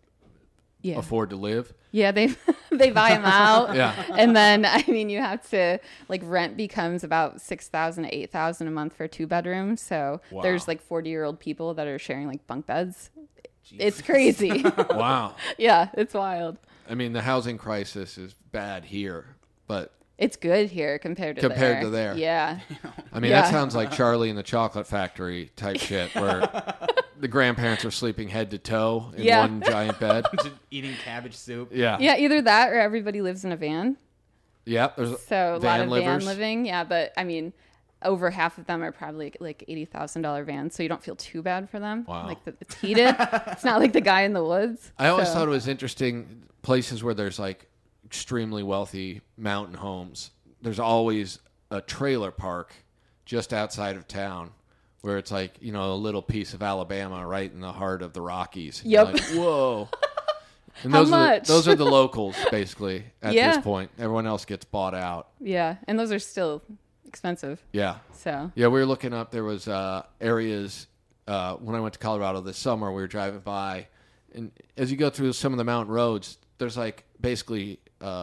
yeah, afford to live? yeah, they buy them out. Yeah. And then you have to rent becomes about $6,000 to $8,000 a month for a 2-bedroom. So Wow. there's 40-year-old people that are sharing bunk beds. It's crazy. Wow. Yeah, it's wild. The housing crisis is bad here, but It's good here compared to there. Yeah. that Yeah. sounds like Charlie and the Chocolate Factory type shit where the grandparents are sleeping head to toe in Yeah. one giant bed. Just eating cabbage soup. Yeah. Yeah, either that or everybody lives in a van. Yeah. There's So a lot of van livers. living. Yeah, but over half of them are probably $80,000 vans, so you don't feel too bad for them. Wow. It's heated. It's not like the guy in the woods. I always So- thought it was interesting places where there's extremely wealthy mountain homes. There's always a trailer park just outside of town where it's a little piece of Alabama right in the heart of the Rockies. And Yep. you're like, whoa. And How those much? those are the locals basically at Yeah. this point. Everyone else gets bought out. Yeah, and those are still expensive. Yeah. So Yeah, we were looking up. There was areas when I went to Colorado this summer. We were driving by, and as you go through some of the mountain roads, there's basically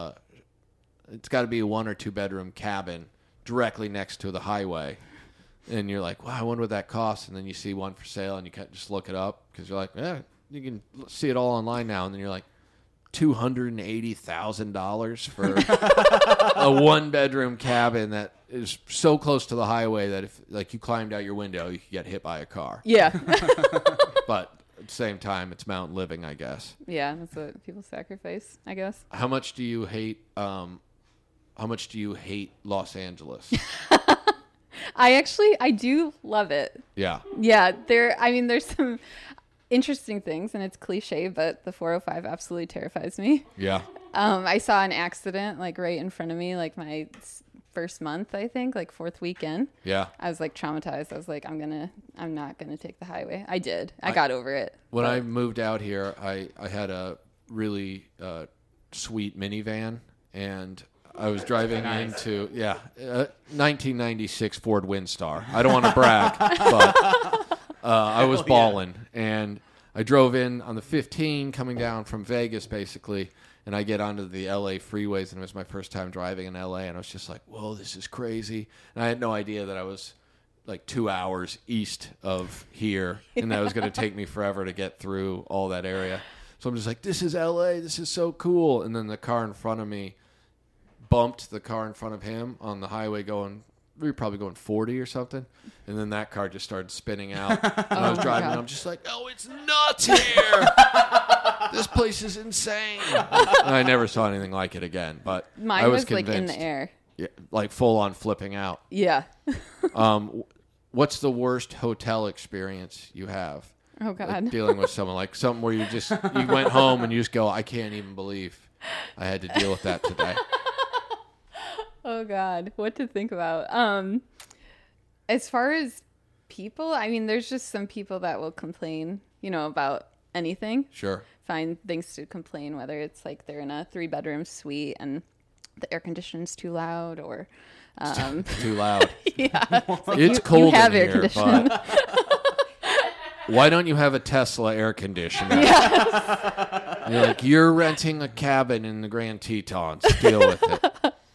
it's got to be a 1 or 2 bedroom cabin directly next to the highway, and you're like, wow, I wonder what that costs. And then you see one for sale, and you can't just look it up because you're like, yeah, you can see it all online now. And then you're like, $280,000 for a 1-bedroom cabin that is so close to the highway that if like you climbed out your window, you could get hit by a car. Yeah. But at the same time, it's mountain living, I guess. Yeah, that's what people sacrifice, I guess. How much do you hate? How much do you hate Los Angeles? I do love it. Yeah. Yeah, there's some interesting things, and it's cliche, but the 405 absolutely terrifies me. Yeah. I saw an accident like right in front of me, like my first month, I think, like fourth weekend. Yeah. I was like traumatized. I was like, I'm not gonna take the highway. I did. I got over it. When but- I moved out here, I had a really sweet minivan, and I was driving into 1996 Ford Windstar. I don't want to brag, but I was balling, and I drove in on the 15 coming down from Vegas, basically, and I get onto the LA freeways, and it was my first time driving in LA, and I was just like, whoa, this is crazy. And I had no idea that I was like 2 hours east of here, and that was going to take me forever to get through all that area. So I'm just like, this is LA, this is so cool. And then the car in front of me bumped the car in front of him on the highway we were probably going 40 or something. And then that car just started spinning out. And I was driving, and I'm just like, oh, it's nuts here. This place is insane. And I never saw anything like it again. But Mine I was like convinced, in the air. yeah, like full on flipping out. Yeah. What's the worst hotel experience you have? Oh God. Like dealing with someone, like something where you went home and you just go, I can't even believe I had to deal with that today. Oh God, what to think about? As far as people, I mean, there's just some people that will complain, about anything. Sure. Find things to complain, whether it's like they're in a 3-bedroom suite and the air conditioning's too loud, or Too loud. yeah, It's cold you have in air here, conditioning. but why don't you have a Tesla air conditioner? You're like, you're renting a cabin in the Grand Tetons. Deal with it.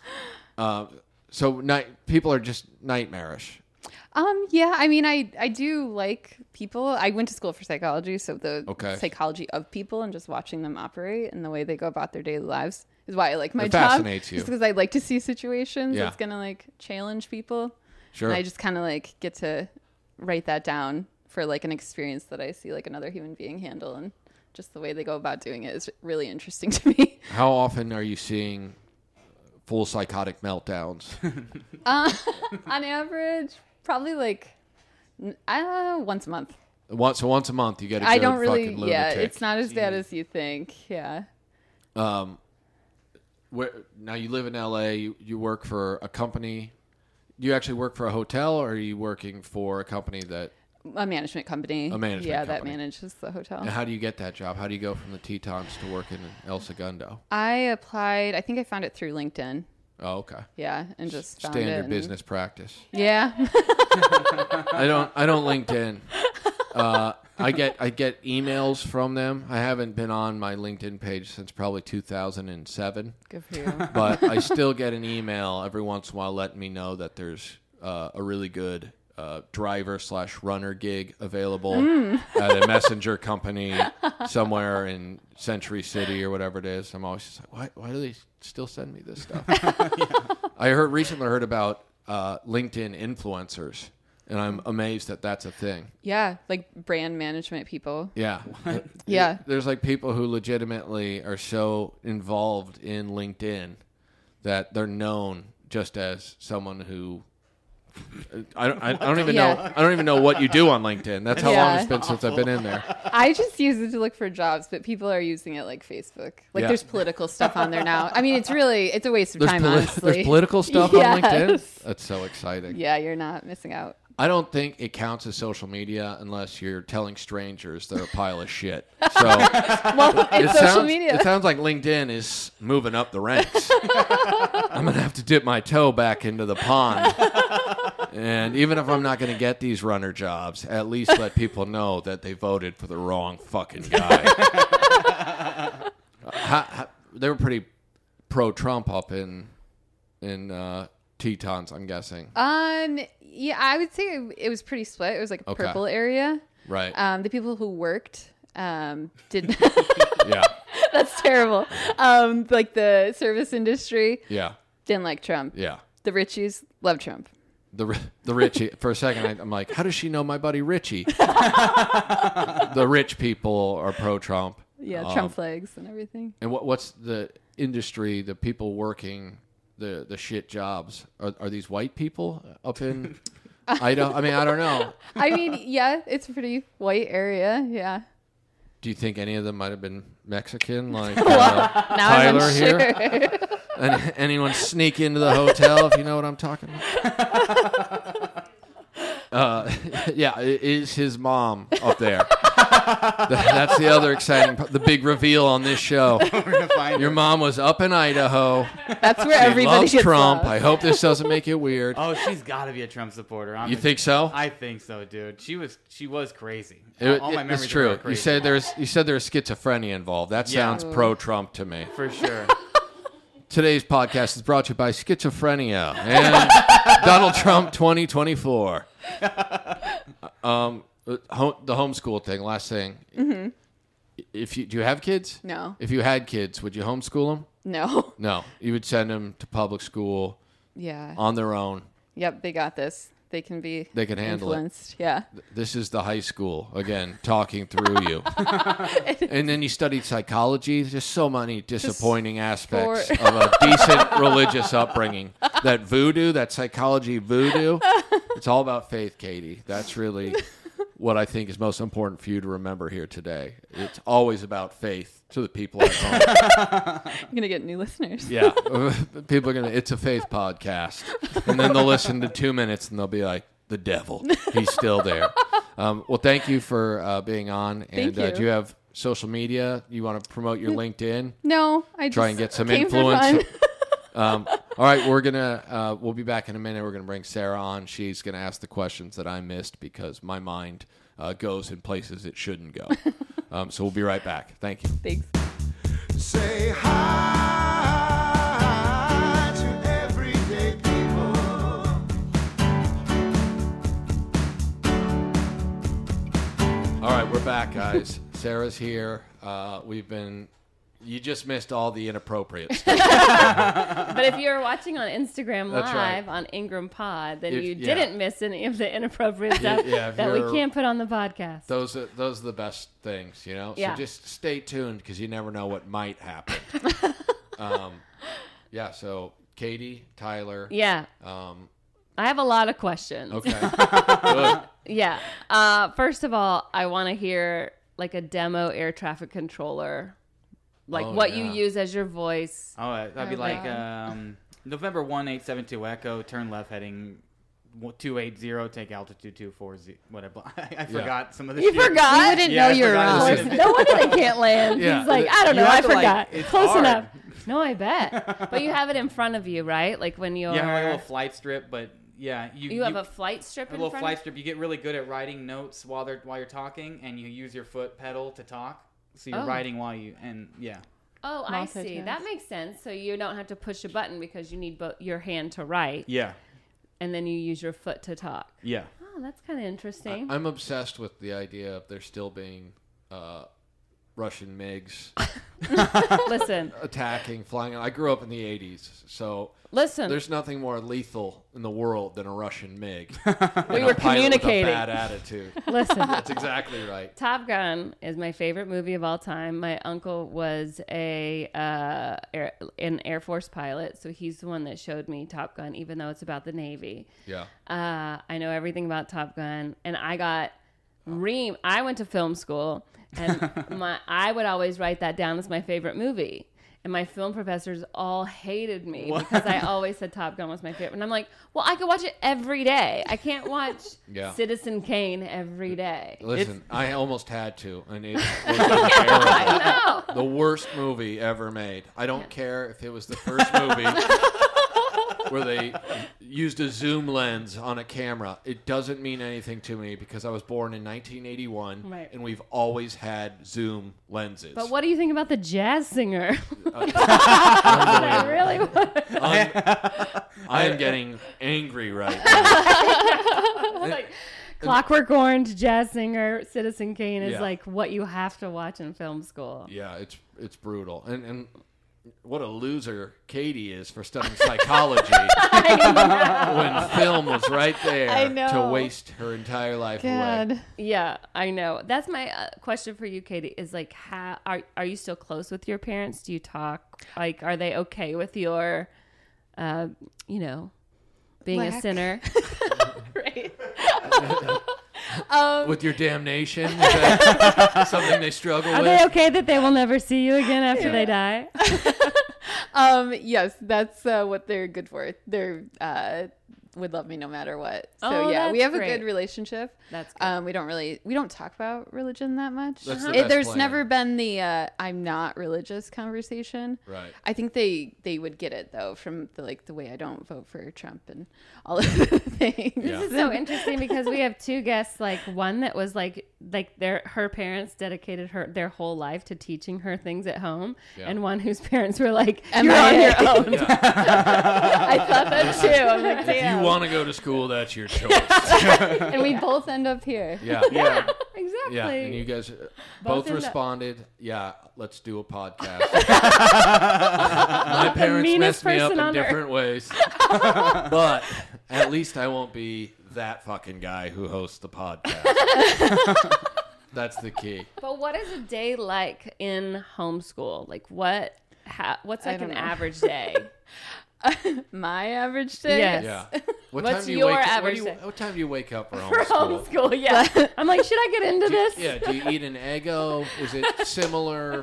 So people are just nightmarish. Yeah, I mean, I do like people. I went to school for psychology, so the Okay. psychology of people and just watching them operate and the way they go about their daily lives is why I like my It job. fascinates you. Just because I like to see situations Yeah. that's gonna like challenge people. Sure. And I just kind of like get to write that down for like an experience that I see like another human being handle, and just the way they go about doing it is really interesting to me. How often are you seeing full psychotic meltdowns? On average, probably like once a month. Once a month, you get a good I don't really. fucking Yeah, lunatic. it's not as bad as you think. Yeah. Now you live in LA. You work for a company. Do you actually work for a hotel, or are you working for a company that? A management company. A management Yeah, that company. manages the hotel. And how do you get that job? How do you go from the Tetons to working in El Segundo? I applied. I think I found it through LinkedIn. Oh, okay. Yeah, and just found it. Standard and- business practice. Yeah. I don't LinkedIn. I get emails from them. I haven't been on my LinkedIn page since probably 2007, Good for you. but I still get an email every once in a while letting me know that there's a really good driver/runner gig available at a messenger company somewhere in Century City or whatever it is. I'm always just like, why do they still send me this stuff? I recently heard about LinkedIn influencers, and I'm amazed that that's a thing. Yeah, like brand management people. Yeah. Yeah. There's like people who legitimately are so involved in LinkedIn that they're known just as someone who I don't even Yeah. know. I don't even know what you do on LinkedIn. That's how long Yeah. it's been since I've been in there. I just use it to look for jobs, but people are using it like Facebook. Like Yeah. there's political stuff on there now. I mean, it's a waste of time, honestly. There's political stuff on LinkedIn. Yes. That's so exciting. Yeah, you're not missing out. I don't think it counts as social media unless you're telling strangers they're a pile of shit. So Well, it's social media. It sounds like LinkedIn is moving up the ranks. I'm going to have to dip my toe back into the pond. And even if I'm not going to get these runner jobs, at least let people know that they voted for the wrong fucking guy. They were pretty pro-Trump up in Tetons, I'm guessing. Yeah, I would say it was pretty split. It was like a Okay. purple area. Right. The people who worked did Yeah. that's terrible. Like the service industry Yeah. didn't like Trump. Yeah. The Richies love Trump. The Richie. For a second, I'm like, how does she know my buddy Richie? The rich people are pro-Trump. Yeah, Trump flags and everything. And what's the industry? The people working the shit jobs are these white people up in Idaho? I mean, I don't know. I mean, yeah, it's a pretty white area. Yeah. Do you think any of them might have been Mexican, like Now Tyler I'm here? sure. And anyone sneak into the hotel, if you know what I'm talking about? Yeah, it is his mom up there. That's the other exciting part, the big reveal on this show. We're gonna find Your her. mom was up in Idaho. That's where She everybody loves gets Trump. love. I hope this doesn't make it weird. Oh, she's got to be a Trump supporter. You think so? I think so, dude. She was crazy. It's All my memories of her true. are crazy. You said there's schizophrenia involved. That Yeah. sounds pro-Trump to me. For sure. Today's podcast is brought to you by schizophrenia and Donald Trump 2024. The homeschool thing. Last thing. Mm-hmm. Do you have kids? No. If you had kids, would you homeschool them? No. No. You would send them to public school Yeah. on their own. Yep, they got this. They can be They can handle it. influenced. Yeah. This is the high school again talking through you. And then you studied psychology. There's so many disappointing aspects of a decent religious upbringing. That voodoo, that psychology voodoo, it's all about faith, Katie. That's really what I think is most important for you to remember here today. It's always about faith to the people at home. You're going to get new listeners. Yeah. People are going to, it's a faith podcast. And then they'll listen to 2 minutes and they'll be like, the devil, he's still there. Well, thank you for being on. And Thank you. Do you have social media? You want to promote your LinkedIn? No, I just Try and get some came for influence. fun. All right, we'll be back in a minute. We're going to bring Sarah on. She's going to ask the questions that I missed because my mind goes in places it shouldn't go. So we'll be right back. Thank you. Thanks. Say hi to everyday people. All right, we're back, guys. Sarah's here. You just missed all the inappropriate stuff. But if you're watching on Instagram That's Live right. on Ingram Pod, then If- you yeah. didn't miss any of the inappropriate stuff yeah, if that we you're- can't put on the podcast. Those are the best things, you know? Yeah. So just stay tuned because you never know what might happen. Yeah, so Katie, Tyler. Yeah. I have a lot of questions. Okay. Good. Yeah. First of all, I want to hear like a demo air traffic controller, like Oh, what you yeah. use as your voice. Oh, that'd be Oh, like wow. November 1872 Echo, turn left heading 280, take altitude 240, whatever. I forgot some of the You shit. forgot? You wouldn't Yeah, know I you're forgot wrong. to Of say course, no wonder they can't land. Yeah. He's like, I don't You know, I have to, like, forgot. it's Close hard. enough. No, I bet. But you have it in front of you, right? Like when you're... Yeah, like a little flight strip, but yeah, you have a flight strip a in little front flight of strip. You get really good at writing notes while you're talking, and you use your foot pedal to talk. So you're Oh. writing while you yeah. Oh, I see. Multitask. That makes sense. So you don't have to push a button because you need your hand to write, Yeah. and then you use your foot to talk. Yeah. Oh, that's kind of interesting. I'm obsessed with the idea of there still being Russian MiGs Listen, attacking, flying. I grew up in the 80s, so listen. there's nothing more lethal in the world than a Russian MiG. We And a were pilot with communicating. a bad attitude. Listen. That's exactly right. Top Gun is my favorite movie of all time. My uncle was an Air Force pilot, so he's the one that showed me Top Gun, even though it's about the Navy. Yeah. I know everything about Top Gun, and I got I went to film school, and I would always write that down as my favorite movie. And my film professors all hated me because I always said Top Gun was my favorite. And I'm like, well, I could watch it every day. I can't watch Yeah. Citizen Kane every day. Listen, I almost had to, and it was unbearable. I know. The worst movie ever made. I don't care if it was the first movie where they used a zoom lens on a camera. It doesn't mean anything to me because I was born in 1981, Right. and we've always had zoom lenses. But what do you think about the jazz singer? I really would. I am getting angry right now. Like, Clockwork Orange, Jazz Singer, Citizen Kane is Yeah. like what you have to watch in film school. Yeah, it's brutal. And what a loser Katie is for studying psychology when film was right I there know. to waste her entire life away. God. Yeah, I know. That's my question for you, Katie. Is like, how are you still close with your parents? Do you talk? Like, are they okay with your, being a Lack. sinner? Right. With your damnation, is that something they struggle Are with? they okay that they will never see you again after they die? Yes, that's what they're good for. They're would love me no matter what. So Oh, yeah, we that's have a great. good relationship. That's good. We don't talk about religion that much. That's the best There's plan. never been the I'm not religious conversation. Right. I think they would get it though from the way I don't vote for Trump and all of the things. Yeah. This is so interesting because we have two guests, like one that was like her parents dedicated their whole life to teaching her things at home, Yeah. and one whose parents were like, Am "You're I- on your own." I thought that too. I'm like, If you damn. want to go to school, that's your choice. And we both end up here. Yeah. Yeah. Exactly. Yeah, and you guys both end up- responded, yeah, let's do a podcast. My parents meanest messed me up person in on earth. different ways. But at least I won't be that fucking guy who hosts the podcast. That's the key. But what is a day like in homeschool? Like what's I like don't an know. average day? My average day. Yes. Yeah. What What's time do you your wake up? average day? What time do you wake up for For homeschool? homeschool, yeah. I'm like, should I get into this? Yeah, do you eat an Eggo? Is it similar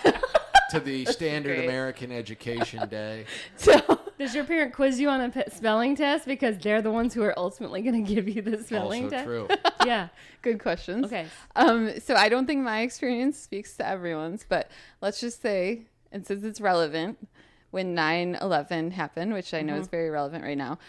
to the standard great. American education day? So Does your parent quiz you on a spelling test because they're the ones who are ultimately going to give you the spelling Also test? true. Yeah. good questions. Okay. So I don't think my experience speaks to everyone's, but let's just say, and since it's relevant, when 9/11 happened, which I know is very relevant right now,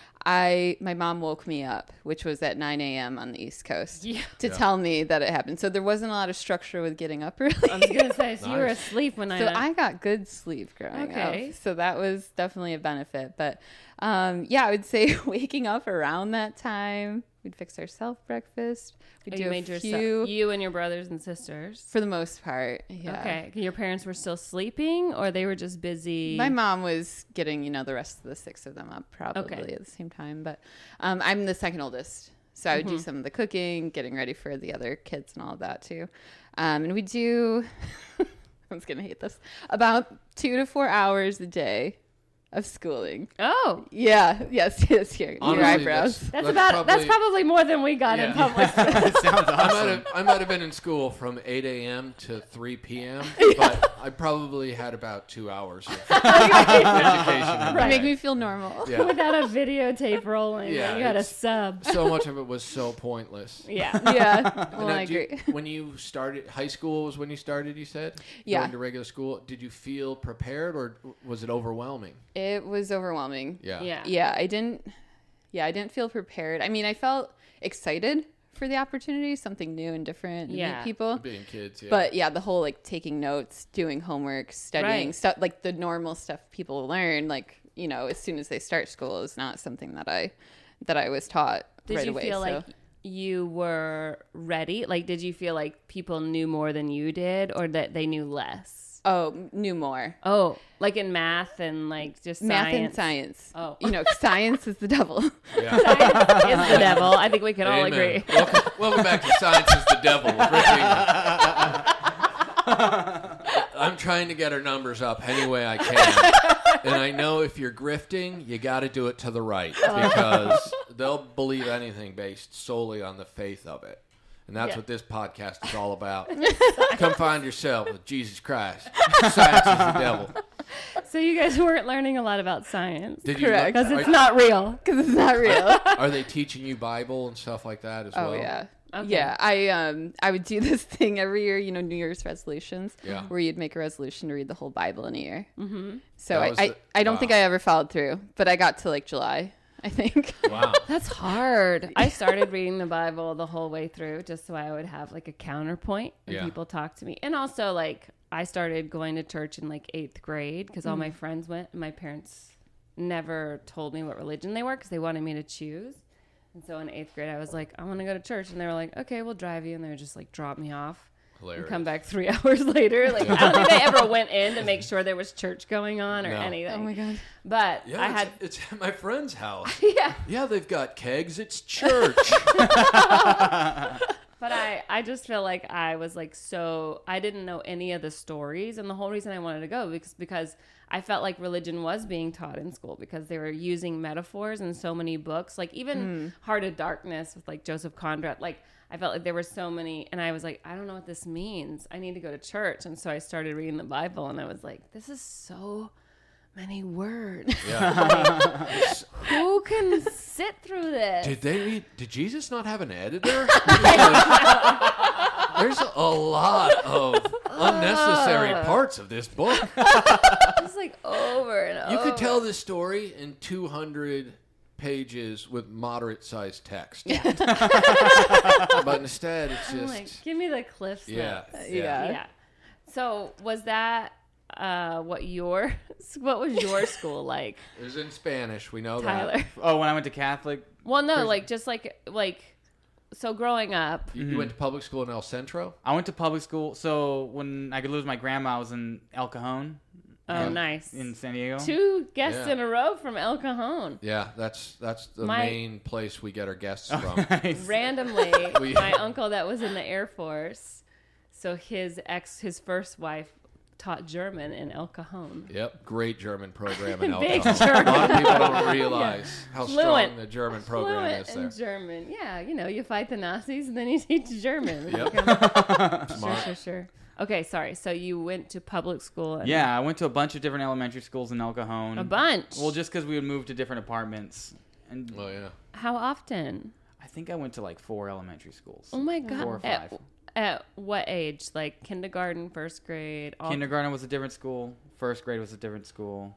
my mom woke me up, which was at 9 a.m. on the East Coast, to tell me that it happened. So there wasn't a lot of structure with getting up early. I was going to say, so you were Nice. asleep when So I got good sleep growing Okay. up. So that was definitely a benefit. But yeah, I would say waking up around that time, we'd fix ourselves breakfast. We'd do you a made few, you and your brothers and sisters. for the most part. Yeah. Okay. Your parents were still sleeping or they were just busy? My mom was getting, the rest of the 6 of them up probably Okay. at the same time. But I'm the second oldest. So I would do some of the cooking, getting ready for the other kids and all of that too. And we do, I was going to hate this, about 2 to 4 hours a day of schooling. Oh. Yeah. Yes. Your Honestly, eyebrows. That's probably more than we got in Yeah. public. It sounds awesome. I might have been in school from 8 a.m. to 3 p.m., but I probably had about 2 hours of education. in the Make day. me feel normal. Yeah. Without a videotape rolling. Yeah, Yeah, you had a it's- sub. So much of it was so pointless. Yeah. Yeah. Well, Now, I agree. when you started high school was when you started, you said? Yeah. Going to regular school. Did you feel prepared or was it overwhelming? It was overwhelming. Yeah. Yeah. Yeah, I didn't feel prepared. I mean, I felt excited for the opportunity, something new and different, and Yeah. meet people. Being kids, yeah. But yeah, the whole taking notes, doing homework, studying Right. stuff, like the normal stuff people learn, as soon as they start school, is not something that I was taught Did right you away. feel so. like you were ready? Like, did you feel like people knew more than you did or that they knew less? Knew more. Oh, like in math and like just Math science. and science. Oh. Science is the devil. yeah. Science is the devil. I think we can all Amen. agree. Welcome back to Science is the Devil with Rick Ingram. I'm trying to get our numbers up any way I can. And I know if you're grifting, you got to do it to the right because they'll believe anything based solely on the faith of it. And that's Yeah. what this podcast is all about. Come find yourself with Jesus Christ. Science is the devil. So you guys weren't learning a lot about science Did Correct. you because it's not real. Because it's not real. Are they teaching you Bible and stuff like that as well? Oh yeah. Okay. Yeah, I would do this thing every year, New Year's resolutions, Yeah. where you'd make a resolution to read the whole Bible in a year. Mm-hmm. So That was I don't think wow. I ever followed through, but I got to July, I think. Wow. That's hard. I started reading the Bible the whole way through just so I would have like a counterpoint when Yeah. people talk to me. And also I started going to church in 8th grade because all my friends went and my parents never told me what religion they were because they wanted me to choose. And so in 8th grade I was like, I want to go to church. And they were like, okay, we'll drive you. And they would just drop me off. Hilarious. come back 3 hours later. Like, I don't think they ever went in to make sure there was church going on or No. anything. Oh my god. But Yeah, I had, it's at my friend's house. yeah. Yeah, they've got kegs. It's church. But I just feel like I was like, so I didn't know any of the stories. And the whole reason I wanted to go because I felt like religion was being taught in school because they were using metaphors in so many books, like even Heart of Darkness with like Joseph Conrad. Like I felt like there were so many, and I was like, I don't know what this means. I need to go to church. And so I started reading the Bible, and I was like, this is so many words. Yeah. Who can sit through this? Did Jesus not have an editor? There's a lot of unnecessary parts of this book. Just like over and over. You could tell this story in 200 pages with moderate-sized text. But instead, it's I'm just... like, give me the Cliffs yeah, Notes. Yeah. Yeah. So was that what was your school like, It was in Spanish. We know Tyler? that. Oh, when I went to Catholic, Well, no, like just like so growing up. You went to public school in El Centro? I went to public school. So when I could live with my grandma, I was in El Cajon Oh, nice. in San Diego. 2 guests Yeah. in a row from El Cajon. Yeah, that's the My- main place we get our guests from. Nice. Randomly, We- my uncle that was in the Air Force, so his first wife taught German in El Cajon. Yep, great German program in El Big Cajon. German. A lot of people don't realize how Fluent. strong the German program Fluent is there. in German. Yeah, you fight the Nazis and then you teach German. Yep. Sure. Okay, sorry. So you went to public school. And Yeah, I went to a bunch of different elementary schools in El Cajon. A bunch. Well, just because we would move to different apartments. And Oh, yeah. How often? I think I went to like 4 elementary schools. Oh my God. 4 or 5. At what age? Like kindergarten, first grade? Kindergarten was a different school. First grade was a different school.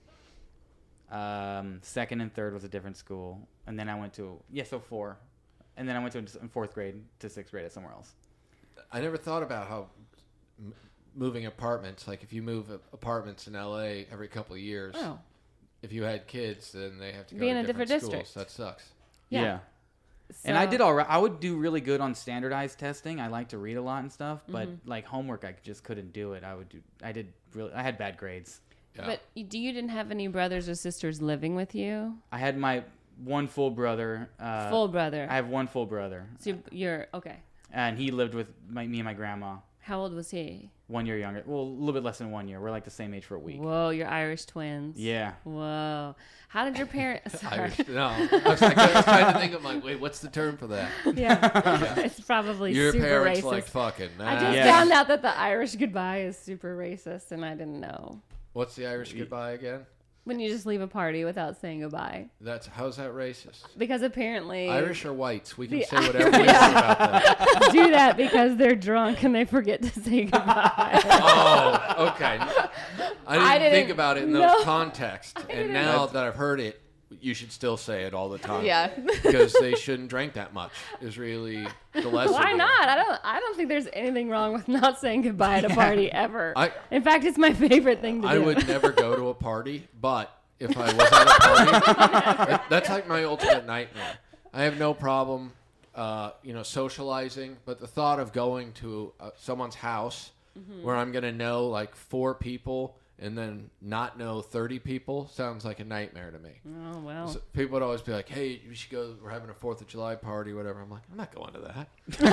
Second and third was a different school. And then I went to, so 4. And then I went to in 4th grade to 6th grade at somewhere else. I never thought about how moving apartments, like if you move apartments in LA every couple of years, Oh. if you had kids, then they have to go Be to in a different schools. district. That sucks. Yeah. And I did all right. I would do really good on standardized testing. I like to read a lot and stuff, but like homework, I just couldn't do it. I had bad grades. Yeah. But you didn't have any brothers or sisters living with you? I had my one full brother. Full brother. I have one full brother, So you're okay. and he lived with me and my grandma. How old was he? 1 year younger. Well, a little bit less than 1 year. We're like the same age for a week. Whoa, you're Irish twins. Yeah. Whoa. How did your parents? Sorry. Irish, no. I was trying to think of like, wait, what's the term for that? Yeah. It's probably Your super parents racist. like fucking. I Nah. just Yeah. found out that the Irish goodbye is super racist, and I didn't know. What's the Irish goodbye again? When you just leave a party without saying goodbye. How's that racist? Because apparently Irish or whites? We can The say whatever we want about that. do that because they're drunk and they forget to say goodbye. Oh, okay. I didn't think didn't- about it in no. those contexts. And didn't. now that I've heard it, you should still say it all the time. Yeah. Because they shouldn't drink that much is really the lesson. Why there. not? I don't think there's anything wrong with not saying goodbye at a party ever. I- In fact, it's my favorite thing to do. I would never go to a party, but if I was at a party, that's like my ultimate nightmare. I have no problem, socializing, but the thought of going to someone's house where I'm going to know like 4 people and then not know 30 people sounds like a nightmare to me. Oh well. So people would always be like, "Hey, we should go. We're having a 4th of July party, whatever." I'm like, "I'm not going to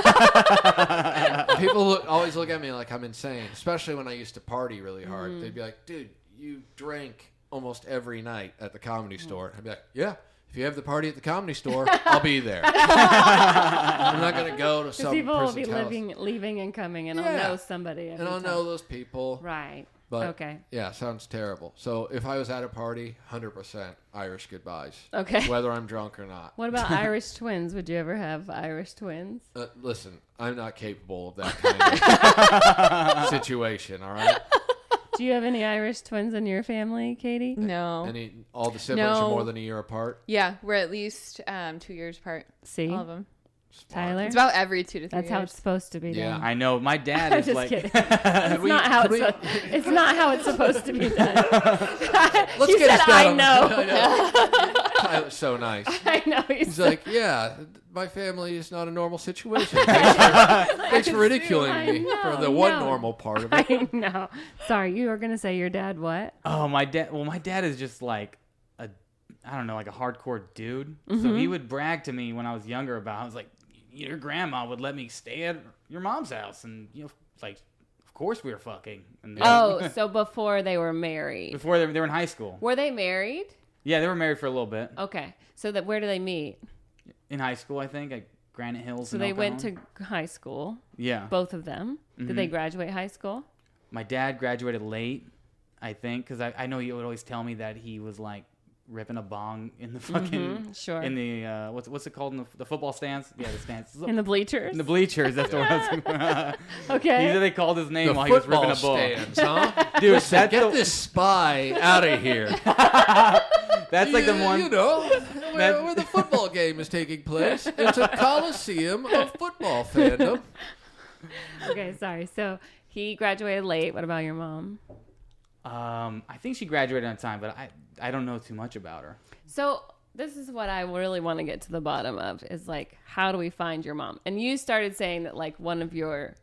that." People always look at me like I'm insane, especially when I used to party really hard. They'd be like, "Dude, you drank almost every night at the Comedy Store." I'd be like, "Yeah, if you have the party at the Comedy Store, I'll be there." I'm not going to go to Because some people will person's be house. leaving and coming, and Yeah. I'll know somebody. And I'll know those people. Right. But Okay. yeah, sounds terrible. So if I was at a party, 100% Irish goodbyes. Okay. Whether I'm drunk or not. What about Irish twins? Would you ever have Irish twins? Listen, I'm not capable of that kind of situation, all right? Do you have any Irish twins in your family, Katie? No. All the siblings are No. more than a year apart? Yeah, we're at least 2 years apart. See, All of them. Tyler. It's about every 2 to 3 That's years. how it's supposed to be Yeah. done. I know. My dad I'm is just like. kidding. It's not how it's not how it's supposed to be done. Let's you get said us I down. know. That was so nice. I know. He's like, yeah, my family is not a normal situation. Thanks for ridiculing I me know, for the one no. normal part of it. I know. Sorry, you were gonna say your dad what? Oh, my dad. Well, my dad is just like I don't know, like a hardcore dude. So he would brag to me when I was younger about. I was like, your grandma would let me stay at your mom's house, and like, of course we were fucking. And Oh, so before they were married. before they were in high school. Were they married? Yeah, they were married for a little bit Okay. So where do they meet? in high school. I think at Granite Hills. So in they El went Cajon. to high school, Yeah. both of them. Did they graduate high school? My dad graduated late, I think, because I know he would always tell me that he was like ripping a bong in the fucking sure. in the what's it called in the football stands? Yeah, the stands. In the bleachers? In the bleachers. That's what I was. Okay. Either they called his name The while he was football ripping a bong. stands, huh? Dude, Listen, that's get the- this spy out of here. That's like the one. You know, where the football game is taking place. It's a coliseum of football fandom. Okay, sorry. So he graduated late. What about your mom? I think she graduated on time, but I don't know too much about her. So this is what I really want to get to the bottom of is like, how do we find your mom? And you started saying that like one of your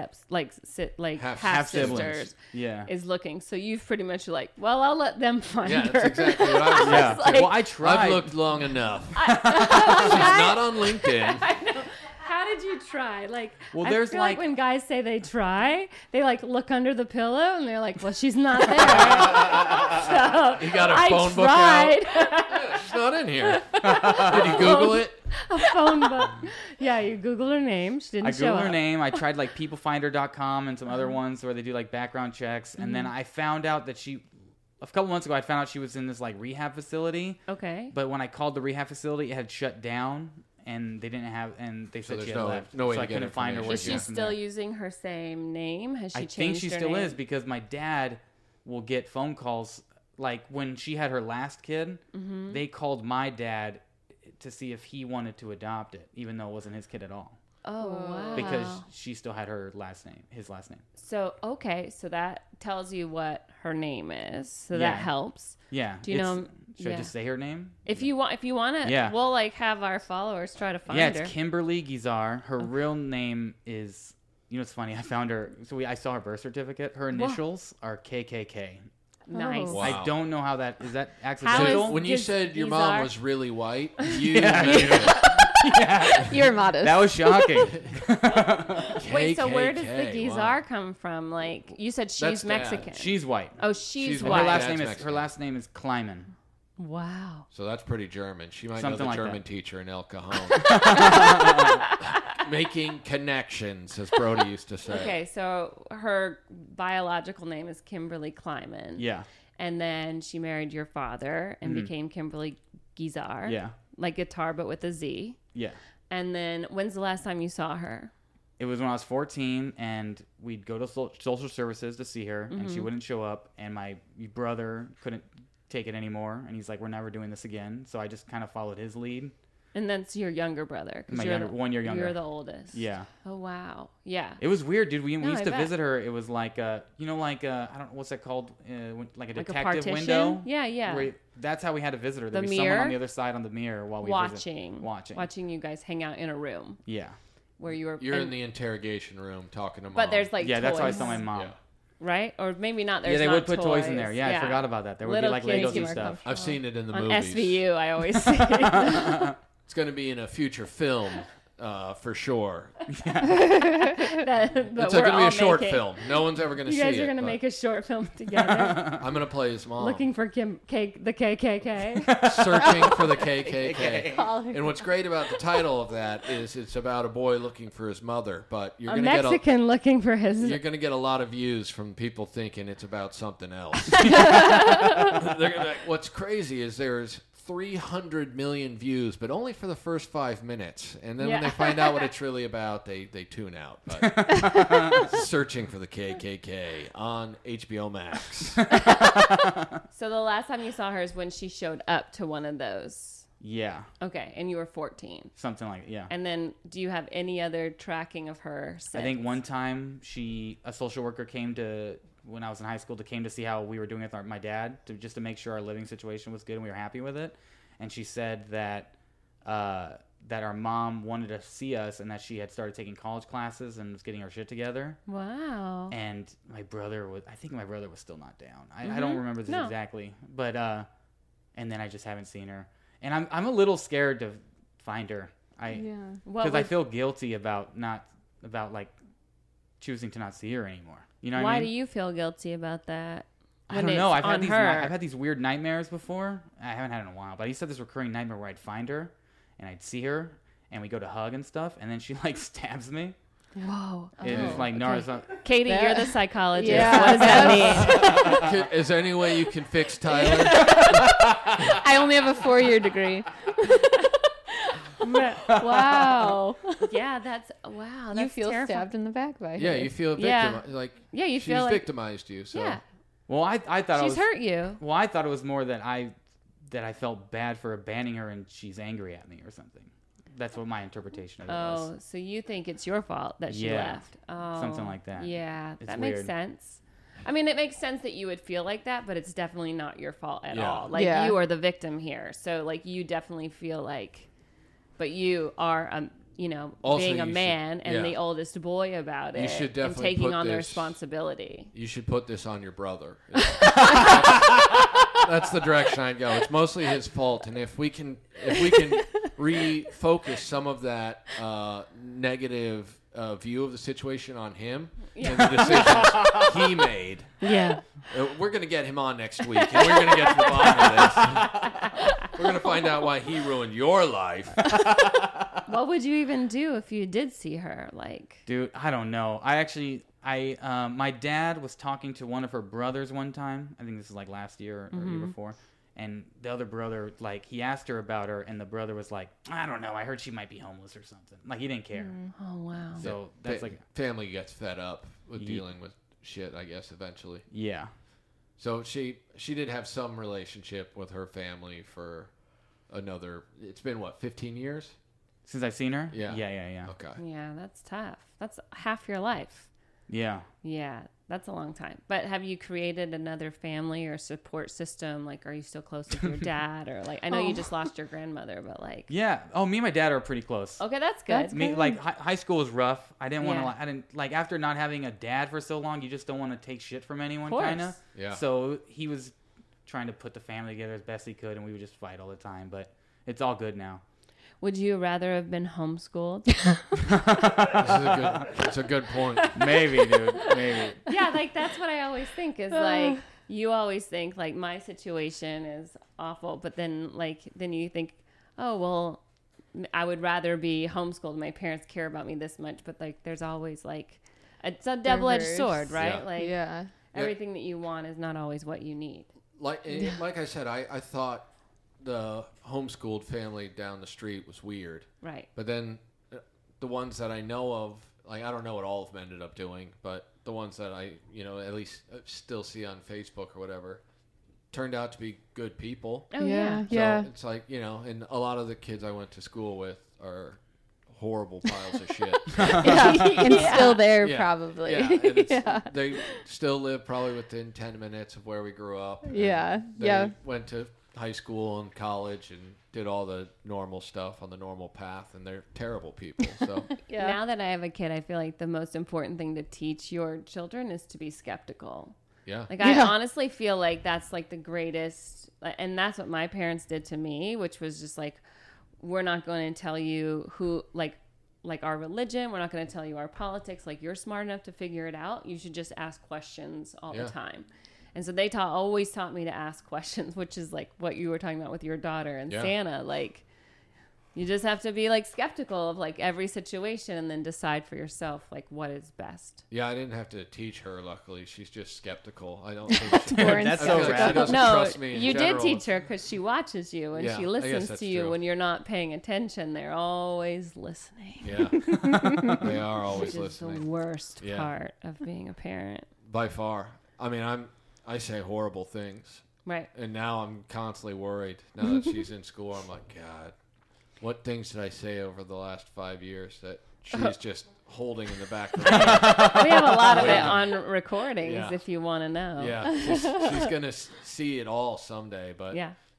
half siblings. sisters Yeah. is looking. So you've pretty much like, well, I'll let them find Yeah, her. that's exactly what I was Yeah. like- Well, I tried. I've looked long enough. She's not on LinkedIn. How did you try? Like, Well, I there's, feel like like- when guys say they try, they like look under the pillow and they're like, well, she's not there. So You got a I phone book tried. Yeah, she's not in here. Did you Google it? A phone book. Yeah, you Googled her name. She didn't I show googled her up. name. I tried like peoplefinder.com and some other ones where they do like background checks. And then I found out that a couple months ago, I found out she was in this like rehab facility. Okay. But when I called the rehab facility, it had shut down and they didn't have, and they said there's she had left. no way so to I get couldn't find her. information. Where Is she she went from still there. using her same name? Has she I changed think she her still name? is because my dad will get phone calls. Like when she had her last kid, they called my dad to see if he wanted to adopt it, even though it wasn't his kid at all. Oh, wow. Because she still had her last name, his last name. So, okay. So that tells you what her name is. So Yeah. that helps. Yeah. Do you it's- know- Should I yeah. just say her name? If you want to, Yeah. we'll like have our followers try to find Yeah, her. it's Kimberly Gizar. Her real name is, you know, it's funny. I found her. So I saw her birth certificate. Her initials are KKK. Nice. Wow. I don't know how that is. That How accidental? is- When you Giz- said your Gizar? mom was really white, you Yeah. knew it. You're modest. That was shocking. Wait, so where does the KKK, Gizar wow. come from? Like you said, she's That's dad. Mexican. She's white. Oh, she's Her white. last Dad's name is Mexican. Her last name is Kleiman. Wow. So that's pretty German. She might Something know like the German that. teacher in El Cajon. Making connections, as Brody used to say. Okay, so her biological name is Kimberly Kleiman. Yeah. And then she married your father and became Kimberly Gizar. Yeah. Like guitar, but with a Z. Yeah. And then when's the last time you saw her? It was when I was 14, and we'd go to social services to see her, and Mm-hmm. she wouldn't show up. And my brother couldn't take it anymore, and he's like, "We're never doing this again." So I just kind of followed his lead. And that's your younger brother. 'Cause My you're younger- 1 year younger. You're the oldest. Yeah. Oh, wow. Yeah. It was weird, dude. We No, used I to bet. visit her. It was like I don't know what's that called, like a Like a detective partition? window. Yeah, yeah. Where that's how we had to visit her. There'd The be someone on mirror? the other side on the mirror while we Watching. Watching. Watching you guys hang out in a room Yeah. where you were. You're in and- the interrogation room talking to mom. But there's like Yeah, that's how I toys, saw my mom. Yeah. right? Or maybe not. There's Yeah, they not would put toys in there. Yeah, I forgot about that. There would be Little like kids Legos you and are stuff. I've seen it in the On movies. SVU, I always see. It's going to be in a future film, for sure. It's It's going to be a short film. No one's ever going to see You it. guys are going to but make a short film together, I'm going to play his mom. looking for the KKK. Searching for the KKK. Calling And what's great about the title of that is it's about a boy looking for his mother, but you're A going to get Mexican looking for his. you're going to get a lot of views from people thinking it's about something else. What's crazy is there's 300 million views, but only for the first 5 minutes. And then when Yeah. they find out what it's really about, they tune out. But Searching for the KKK on HBO Max. So the last time you saw her is when she showed up to one of those. Yeah. Okay, and you were 14. Something like yeah. And then, do you have any other tracking of her? Since? I think one time a social worker came when I was in high school came to see how we were doing with my dad just to make sure our living situation was good and we were happy with it. and she said that that our mom wanted to see us and that she had started taking college classes and was getting her shit together. Wow. And I think my brother was still not down. I don't remember this No. exactly, but and then I just haven't seen her, and I'm a little scared to find her. What Because I was- feel guilty about like choosing to not see her anymore. You know what Why I do mean? you feel guilty about that? I when don't know. it's on her? I've had these weird nightmares before. I haven't had it in a while, but I used to have this recurring nightmare where I'd find her and I'd see her and we go to hug and stuff, and then she like stabs me. Whoa. It was like Naruto. Katie, That- you're the psychologist. Yeah. What does that mean? Is there any way you can fix Tyler? I only have a 4-year degree. Wow. Yeah, that's wow. That's You feel terrifying. stabbed in the back by Yeah, her. you feel Yeah. victimized. Like Yeah, you she's feel like victimized you. So yeah, Well, I thought she's hurt you. Well, I thought it was more that I felt bad for abandoning her and she's angry at me or something. That's what my interpretation of it was. Oh, so you think it's your fault that she Yeah. left? Oh, Something like that. Yeah, It's that makes weird. sense. I mean, it makes sense that you would feel like that, but it's definitely not your fault at Yeah. all. Like Yeah. you are the victim here, so like you definitely feel like, but you are Also, being you a should- man and yeah. the oldest boy about it, You should and definitely taking put on the this- responsibility. you should put this on your brother. That's the direction I'd go. It's mostly his fault, and if we can refocus some of that negative view of the situation on him and the decisions he made, Yeah. we're going to get him on next week, and we're going to get to the bottom of this. We're going to find out why he ruined your life. What would you even do if you did see her? Like, Dude, I don't know. My dad was talking to one of her brothers one time. I think this is like last year or year before. And the other brother, like, he asked her about her, and the brother was like, I don't know. I heard she might be homeless or something. Like, he didn't care. oh wow. So that's like, Family gets fed up with dealing with shit, I guess, eventually. yeah. So she did have some relationship with her family for another. It's been what, 15 years? Since I've seen her? Yeah. Yeah. Okay. Yeah, that's tough. That's half your life. Yeah. Yeah, that's a long time. But have you created another family or support system? Like, are you still close with your dad? Or like, I know you just lost your grandmother, but like, Yeah. Oh, me and my dad are pretty close. okay, that's good. That's Me, like high school was rough. I didn't want to. Yeah. I didn't like after not having a dad for so long. You just don't want to take shit from anyone, Of course. kind of. Yeah. So he was trying to put the family together as best he could, and we would just fight all the time. But it's all good now. Would you rather have been homeschooled? It's a good point. Maybe, dude. Maybe. Yeah, like that's what I always think is like you always think like my situation is awful, but then you think, oh well, I would rather be homeschooled. My parents care about me this much, but like there's always like it's a double-edged Reverse. sword, right? Yeah. Like Yeah. everything that you want is not always what you need. Like I said, I thought the homeschooled family down the street was weird. Right. But then the ones that I know of, like I don't know what all of them ended up doing, but the ones that I, at least still see on Facebook or whatever, turned out to be good people. Oh yeah. Yeah. So it's like, and a lot of the kids I went to school with are horrible piles of shit. And still there, Yeah. probably. Yeah, and it's, they still live probably within 10 minutes of where we grew up. and Yeah, They yeah. went to high school and college and did all the normal stuff on the normal path, and they're terrible people. So Yeah. Now that I have a kid, I feel like the most important thing to teach your children is to be skeptical. yeah, Like I Yeah. honestly feel like that's like the greatest, and that's what my parents did to me, which was just like, we're not going to tell you who like our religion. We're not going to tell you our politics. Like you're smart enough to figure it out. You should just ask questions all Yeah. the time. And so they always taught me to ask questions, which is like what you were talking about with your daughter and Yeah. Santa. Like you just have to be like skeptical of like every situation and then decide for yourself like what is best. yeah. I didn't have to teach her. Luckily, she's just skeptical. I don't think she, Born That's I so feel like rad. she doesn't No, trust me. In you general. did teach her because she watches you and Yeah, she I guess listens that's to you true. when you're not paying attention. They're always listening. Yeah, they are always Which is the listening. worst Yeah. part of being a parent. By far. I mean, I say horrible things, Right. and now I'm constantly worried. Now that she's in school, I'm like, God, what things did I say over the last 5 years that she's just holding in the back of her head? We have a lot of it Yeah. on recordings Yeah. if you want to know. Yeah, she's gonna see it all someday, but Yeah.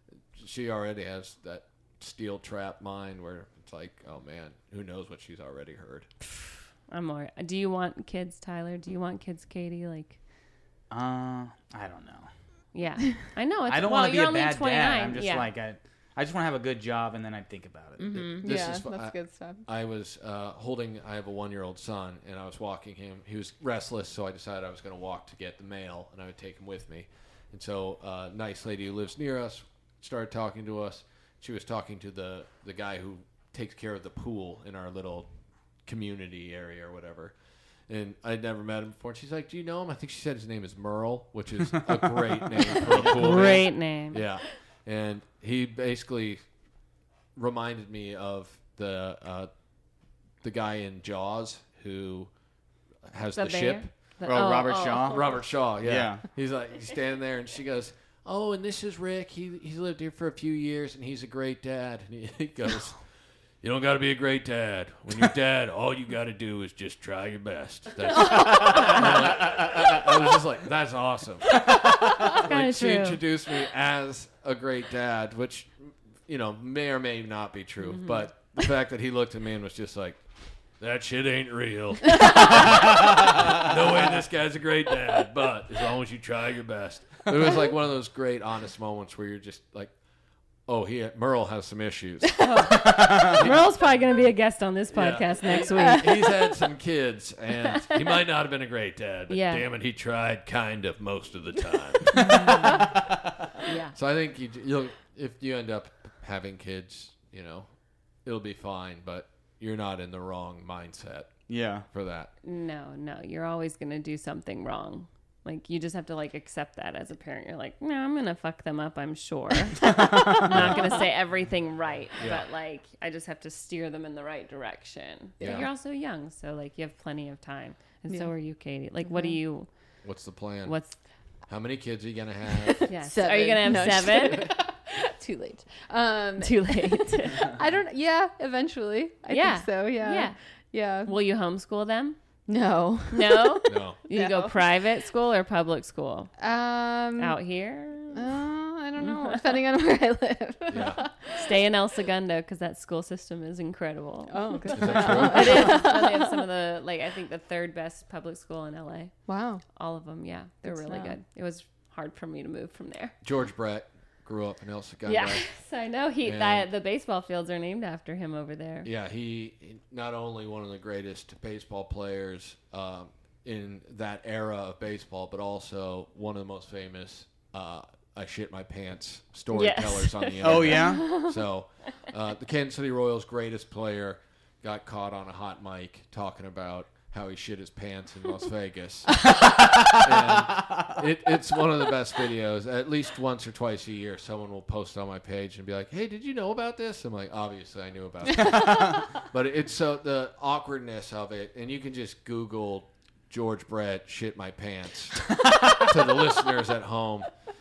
she already has that steel trap mind where it's like, oh man, who knows what she's already heard. I'm more. Do you want kids, Tyler? Do you want kids, Katie? Like, I don't know. yeah, I know. It's, I don't well, want to be you're a only bad 29. dad. I'm just yeah. like I just want to have a good job, and then I'd think about it. This yeah, is fu- that's good stuff. I was I have a 1-year-old son, and I was walking him. He was restless, so I decided I was going to walk to get the mail, and I would take him with me. And so a nice lady who lives near us started talking to us. She was talking to the guy who takes care of the pool in our little community area or whatever. And I'd never met him before. And she's like, do you know him? I think she said his name is Merle, which is a great name for a pool man. Great name. Yeah. And he basically reminded me of the guy in Jaws who has the bear? ship. Robert Shaw. Robert Shaw, yeah. Yeah. He's standing there, and she goes, oh, and this is Rick. He's lived here for a few years, and he's a great dad. And he goes, you don't got to be a great dad. When you're dad, all you got to do is just try your best. I was just like, that's awesome. Like, she true. introduced me as a great dad, which, may or may not be true. Mm-hmm. But the fact that he looked at me and was just like, that shit ain't real. No way this guy's a great dad, but as long as you try your best. It was like one of those great honest moments where you're just like, oh, Merle has some issues. Merle's probably going to be a guest on this podcast next week. He's had some kids, and he might not have been a great dad, but Yeah. damn it, he tried kind of most of the time. Yeah. So I think if you end up having kids, it'll be fine, but you're not in the wrong mindset Yeah. for that. No, you're always going to do something wrong. Like, you just have to, like, accept that as a parent. You're like, no, I'm going to fuck them up, I'm sure. I'm not going to say everything right. Yeah. But, like, I just have to steer them in the right direction. Yeah. But you're also young, so, like, you have plenty of time. And Yeah. so are you, Katie. Like, what do you, What's the plan? what's, How many kids are you going to have? yes. 7. Are you going to No, have just 7? Too late. Too late. I don't. Yeah, eventually. I Yeah. think so. Yeah. Yeah. Yeah. Will you homeschool them? No. No? No. You No. go private school or public school? Out. Out here? I don't know. Depending on where I live. Yeah. Stay in El Segundo because that school system is incredible. Oh, good. Is that true? It is. They have some of the, like, I think the 3rd best public school in LA. Wow. All of them, yeah. They're Good really stuff. good. It was hard for me to move from there. George Brett grew up in El Segundo. Yes, I know. And- The baseball fields are named after him over there. Yeah, he not only one of the greatest baseball players in that era of baseball, but also one of the most famous I shit my pants storytellers on the internet. Oh yeah. So the Kansas City Royals' greatest player got caught on a hot mic talking about how he shit his pants in Las Vegas. And it's one of the best videos. At least once or twice a year, someone will post on my page and be like, hey, did you know about this? I'm like, obviously I knew about it. But it's so the awkwardness of it, and you can just Google George Brett shit my pants to the listeners at home.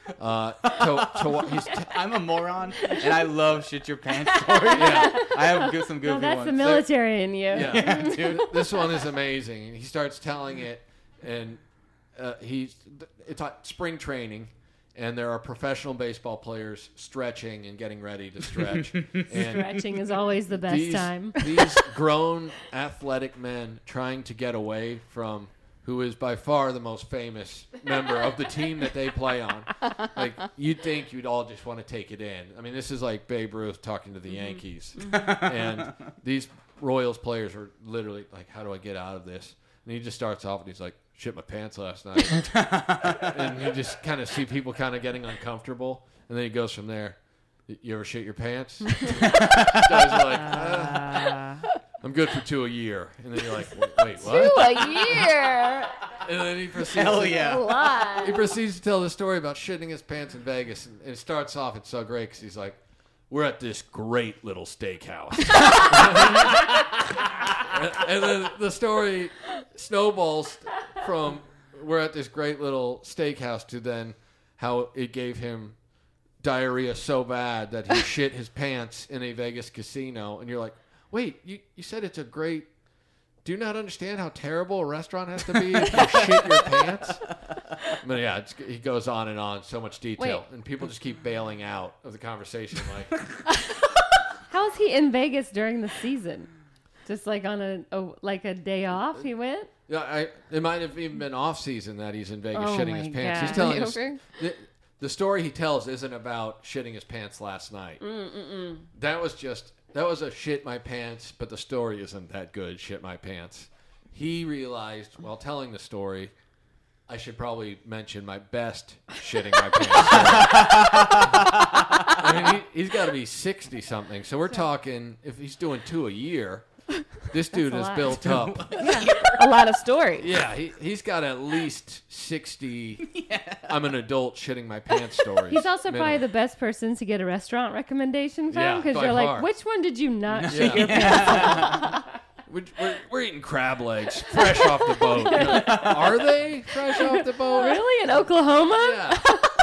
I'm a moron, and I love shit your pants stories. Yeah. I have some goofy No, that's ones. the military in you. Yeah, dude, this one is amazing. He starts telling it, and it's at spring training, and there are professional baseball players stretching and getting ready to stretch. And Stretching is always the best time. these grown athletic men trying to get away from who is by far the most famous member of the team that they play on. Like, you'd think you'd all just want to take it in. I mean, this is like Babe Ruth talking to the Yankees. And these Royals players are literally like, how do I get out of this? And he just starts off and he's like, shit my pants last night. And you just kind of see people kind of getting uncomfortable. And then he goes from there. You ever shit your pants? Guys are like, I'm good for 2 a year. And then you're like, wait, what? A year. And then he proceeds, Hell A yeah. lot. he proceeds to tell the story about shitting his pants in Vegas. And it starts off, it's so great because he's like, we're at this great little steakhouse. And then the story snowballs from we're at this great little steakhouse to then how it gave him diarrhea so bad that he shit his pants in a Vegas casino. And you're like, wait, you said it's a great do you not understand how terrible a restaurant has to be if you shit your pants? But yeah, he goes on and on, so much detail, and people just keep bailing out of the conversation. Like, How's he in Vegas during the season? Just like on a day off, he went. yeah, it might have even been off season that he's in Vegas Oh shitting my his pants. God. He's telling us Over? the story he tells isn't about shitting his pants last night. That was a shit my pants, but the story isn't that good. Shit my pants. He realized while telling the story, I should probably mention my best shitting my pants story. I mean, he's got to be 60 something. So we're talking if he's doing 2 a year. This dude a is lot. built up. A lot of stories. Yeah, he's got at least 60. I'm an adult shitting my pants stories. He's also probably minimum. the best person to get a restaurant recommendation from Yeah, because by you're like, far. which one did you not Yeah. shit your pants? We're eating crab legs fresh off the boat. You're like, are they fresh off the boat? Really, in Oklahoma? Yeah.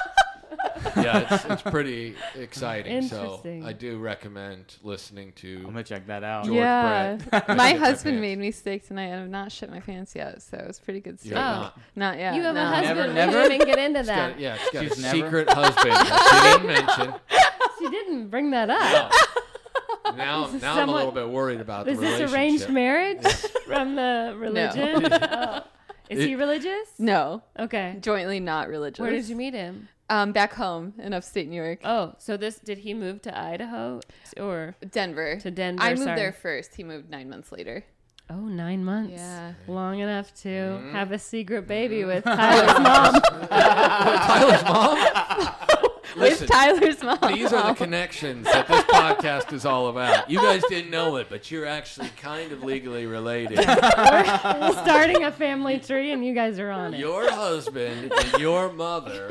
Yeah, it's pretty exciting. So Interesting. I do recommend listening to I'm gonna check that out. George Yeah. Brett. My Shit husband pants. made me steak tonight. I have not shit my pants yet, so it was pretty good steak. You're Oh. not. Not yet. You have no. a husband. Never, We never? didn't even get into She's that. got, she's got She's a never- secret husband that she didn't mention. She didn't bring that up. Now I'm a somewhat- little bit worried about the Is this relationship. arranged marriage from the religion? Oh. Is he religious? No, Okay. jointly not religious. Where did you meet him? Back home in upstate New York. Oh, so did he move to Idaho or Denver. to Denver? I moved sorry. there first. He moved 9 months later. Oh, 9 months. Yeah. Long enough to have a secret baby with Tyler's mom. Tyler's mom? Listen, With Tyler's mom. these are the connections that this podcast is all about. You guys didn't know it, but you're actually kind of legally related. We're starting a family tree, and you guys are on it. Your husband and your mother.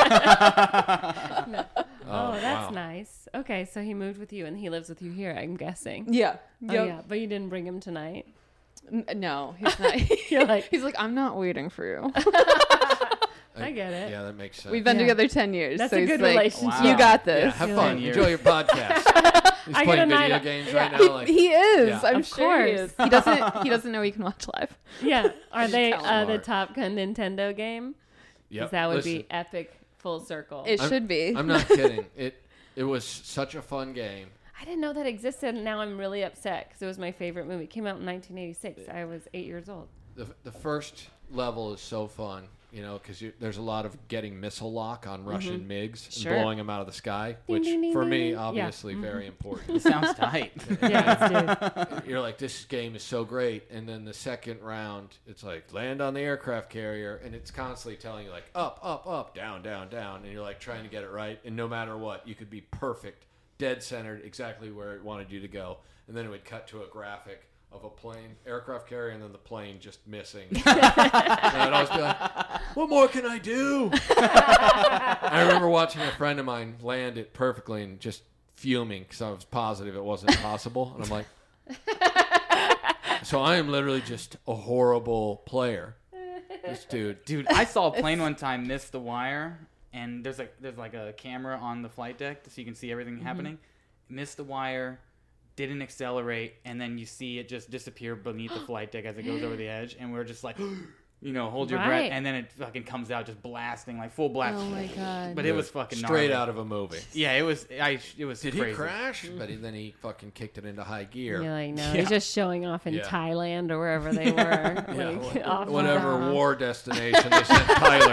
Oh, that's wow. nice. Okay, so he moved with you, and he lives with you here, I'm guessing. Yeah. Oh, Yep. yeah, but you didn't bring him tonight. No, he's not. You're like, he's like, I'm not waiting for you. I get it. Yeah, that makes sense. We've been Yeah. together 10 years. That's so a he's good like, relationship. You Wow. got this. Yeah, have You're fun. like- Enjoy your podcast. He's I get playing a night video of- games yeah. right now. Like, He is. Yeah. I'm Of sure he course. is. He doesn't know he can watch live. Yeah. Are they tell him the more. Top Gun Nintendo game? yep. 'Cause that would Listen, be epic full circle. It should be. I'm not kidding. It was such a fun game. I didn't know that existed, and now I'm really upset because it was my favorite movie. It came out in 1986. I was 8 years old. The first level is so fun, you know, because there's a lot of getting missile lock on Russian MiGs and Sure. blowing them out of the sky, Ding, which ding, ding, for ding, me, ding. Yeah. obviously, very important. It sounds tight. Yeah, dude. You're like, this game is so great, and then the second round, it's like land on the aircraft carrier, and it's constantly telling you like up, up, up, down, down, down, and you're like trying to get it right, and no matter what, you could be perfect, dead centered, exactly where it wanted you to go, and then it would cut to a graphic of a plane, aircraft carrier, and then the plane just missing. And I'd always be like, what more can I do? I remember watching a friend of mine land it perfectly and just fuming because I was positive it wasn't possible. And I'm like, so I am literally just a horrible player. This dude. Dude, I saw a plane one time miss the wire, and there's like a camera on the flight deck so you can see everything happening. Missed the wire, didn't accelerate, and then you see it just disappear beneath the flight deck as it goes over the edge, and we're just like, you know, hold your Right. breath, and then it fucking comes out just blasting, like full blast. Oh my God. But it was fucking straight gnarly. out of a movie. Yeah, it was. It was. Did crazy. he crash? But then he fucking kicked it into high gear. You're like, no, Yeah. he's just showing off in Yeah. Thailand or wherever they were. Yeah, like, off and whatever on. war destination they sent Tyler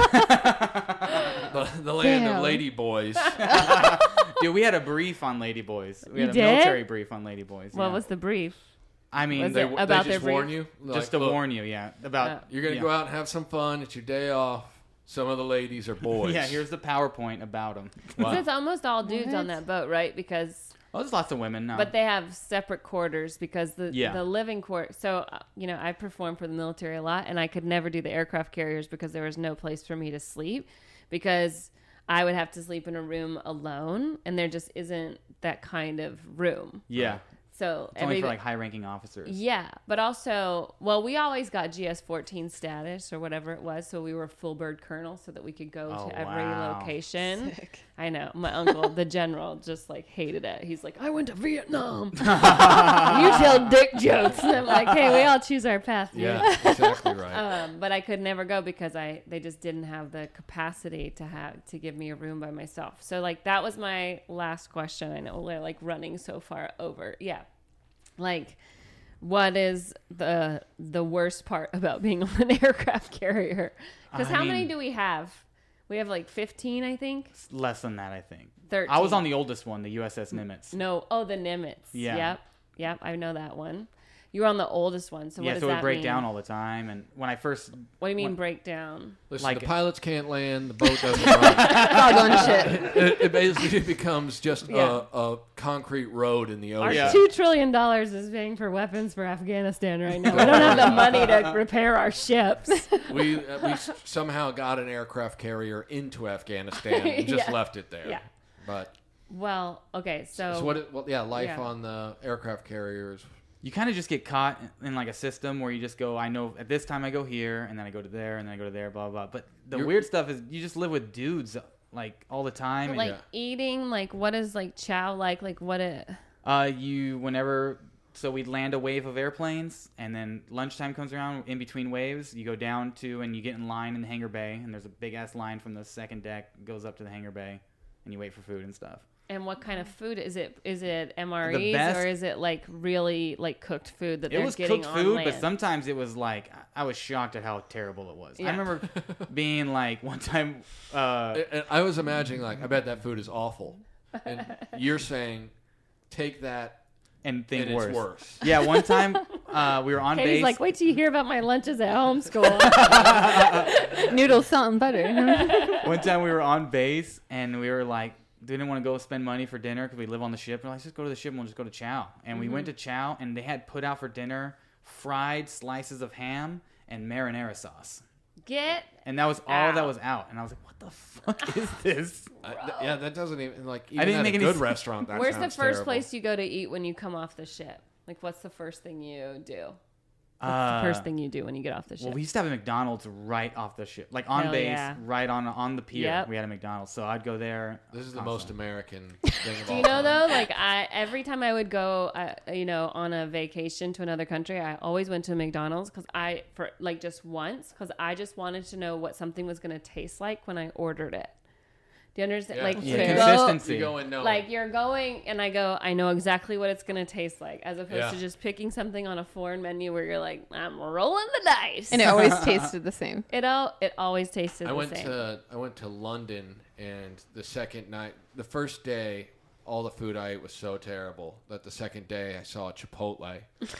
to. the land Damn. of lady boys. Dude, we had a brief on Lady Boys. We You had a did? military brief on Lady Boys. What yeah. was the brief? I mean, was they, it They about their just warn brief? you. just to Like, look, warn you, yeah, about Yeah. you're gonna yeah. go out and have some fun. It's your day off. Some of the ladies are boys. Yeah, here's the PowerPoint about them. Wow. It's almost all dudes on that boat, right? Because Oh, there's lots of women now. but they have separate quarters because Yeah. the living quarter. So you know, I performed for the military a lot, and I could never do the aircraft carriers because there was no place for me to sleep because I would have to sleep in a room alone, and there just isn't that kind of room. yeah, So it's only for like high-ranking officers. yeah, but also, well, we always got GS-14 status or whatever it was, so we were full bird colonel so that we could go Oh, to every wow. location. Sick. I know. My uncle, the general, just like hated it. He's like, I went to Vietnam. You tell dick jokes. And I'm like, hey, we all choose our path, dude. Yeah, exactly right. But I could never go because they just didn't have the capacity to give me a room by myself. So like that was my last question. I know we're like running so far over. Yeah. Like, what is the worst part about being on an aircraft carrier? Because how many do we have? We have like 15, I think. Less than that, I think. 13. I was on the oldest one, the USS Nimitz. No. Oh, the Nimitz. Yeah. Yep. I know that one. You were on the oldest one. So what does so that we break mean? down all the time. And when I first... What do you mean break down? Listen, like- the pilots can't land, the boat doesn't run. Doggone shit. It basically becomes just Yeah. a concrete road in the Our ocean. $2 trillion is paying for weapons for Afghanistan right now. We don't have the money to repair our ships. We somehow got an aircraft carrier into Afghanistan and just Yeah. left it there. Yeah. But Well, okay, so life Yeah. on the aircraft carriers. You kind of just get caught in like a system where you just go, I know at this time I go here, and then I go to there, and then I go to there, blah, blah. But the weird stuff is you just live with dudes like all the time. but, and like eating, like what is like chow like what it So we'd land a wave of airplanes, and then lunchtime comes around. In between waves, you go down to and you get in line in the hangar bay, and there's a big ass line from the second deck goes up to the hangar bay, and you wait for food and stuff. and what kind of food is it? Is it MREs best- or is it like really like cooked food that It they're was getting cooked on food, land? but sometimes it was like I was shocked at how terrible it was. Yeah. I remember being like one time. And I was imagining, like, I bet that food is awful. And you're saying, take that, And think and worse. it's worse. Yeah, one time we were on Katie's base. like, wait till you hear about my lunches at home school. Noodles, salt, and butter. One time we were on base and we were like, didn't want to go spend money for dinner because we live on the ship. We're like, just go to the ship and we'll just go to Chow. And we went to Chow and they had put out for dinner fried slices of ham and marinara sauce. Get And that was all that Out. was out. And I was like, what the fuck is this? That doesn't even, like, even didn't at make a any good sense. restaurant, that where's the sounds first terrible. place you go to eat when you come off the ship? Like, what's the first thing you do? What's Uh, the first thing you do when you get off the ship? Well, we used to have a McDonald's right off the ship. Like on Hell base, yeah. right on the pier. Yep. We had a McDonald's. So I'd go there. This is the most constantly. American thing of Do all you know time. though? Like every time I would go, on a vacation to another country, I always went to McDonald's just once because I just wanted to know what something was going to taste like when I ordered it. Do you understand? Yeah. Like Yeah, you consistency. You go in knowing. Like you're going, and I know exactly what it's going to taste like, as opposed Yeah. to just picking something on a foreign menu where you're like, I'm rolling the dice. And it always tasted the same. It always tasted I the went same. to London, and the first day, all the food I ate was so terrible that the second day I saw a Chipotle,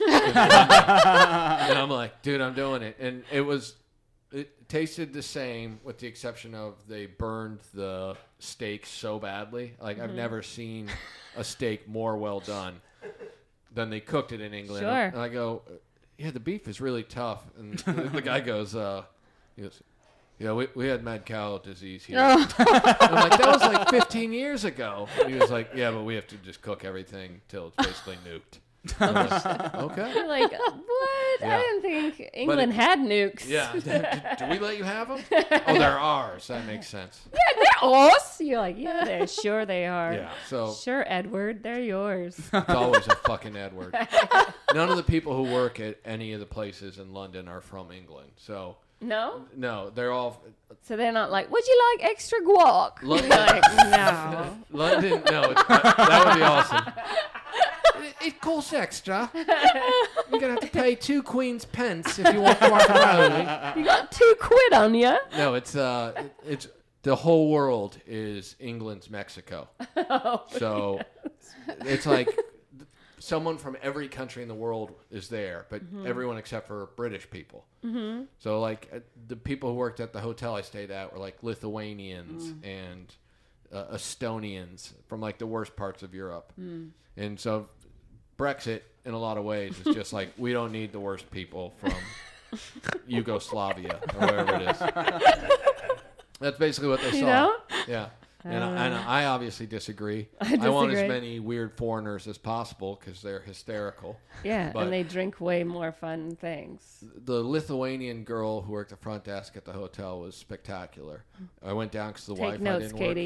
and I'm like, dude, I'm doing it, and it tasted the same with the exception of they burned the steak so badly. Like I've never seen a steak more well done than they cooked it in England. Sure. And I go, yeah, the beef is really tough, and the guy goes, he goes, yeah, we had mad cow disease here. I'm like, that was like 15 years ago. And he was like, yeah, but we have to just cook everything till it's basically nuked. I'm like, okay. You're like, what? Yeah. I didn't think England had nukes. Yeah. Do we let you have them? Oh, they're ours. That makes sense. They're us. You're like, yeah, they're sure they are. Yeah. So Sure, Edward, they're yours. it's always a fucking Edward. None of the people who work at any of the places in London are from England. So, No? no, they're all... So they're not like, would you like extra guac? London, You're like, no. London, no, that would be awesome. It costs extra. You're gonna have to pay 2 Queen's pence if you want guacamole. You got £2 on you. No, it's the whole world is England's Mexico. So it's like someone from every country in the world is there, but everyone except for British people. Mm-hmm. So like the people who worked at the hotel I stayed at were like Lithuanians and Estonians from like the worst parts of Europe. And so Brexit in a lot of ways is just like, we don't need the worst people from Yugoslavia or wherever it is. That's basically what they saw. You know? Yeah. And I obviously disagree. I want as disagree. many weird foreigners as possible because they're hysterical. Yeah, But- and they drink way more fun things. The Lithuanian girl who worked the front desk at the hotel was spectacular. I went down because the Take Wi-Fi notes, didn't Katie. work.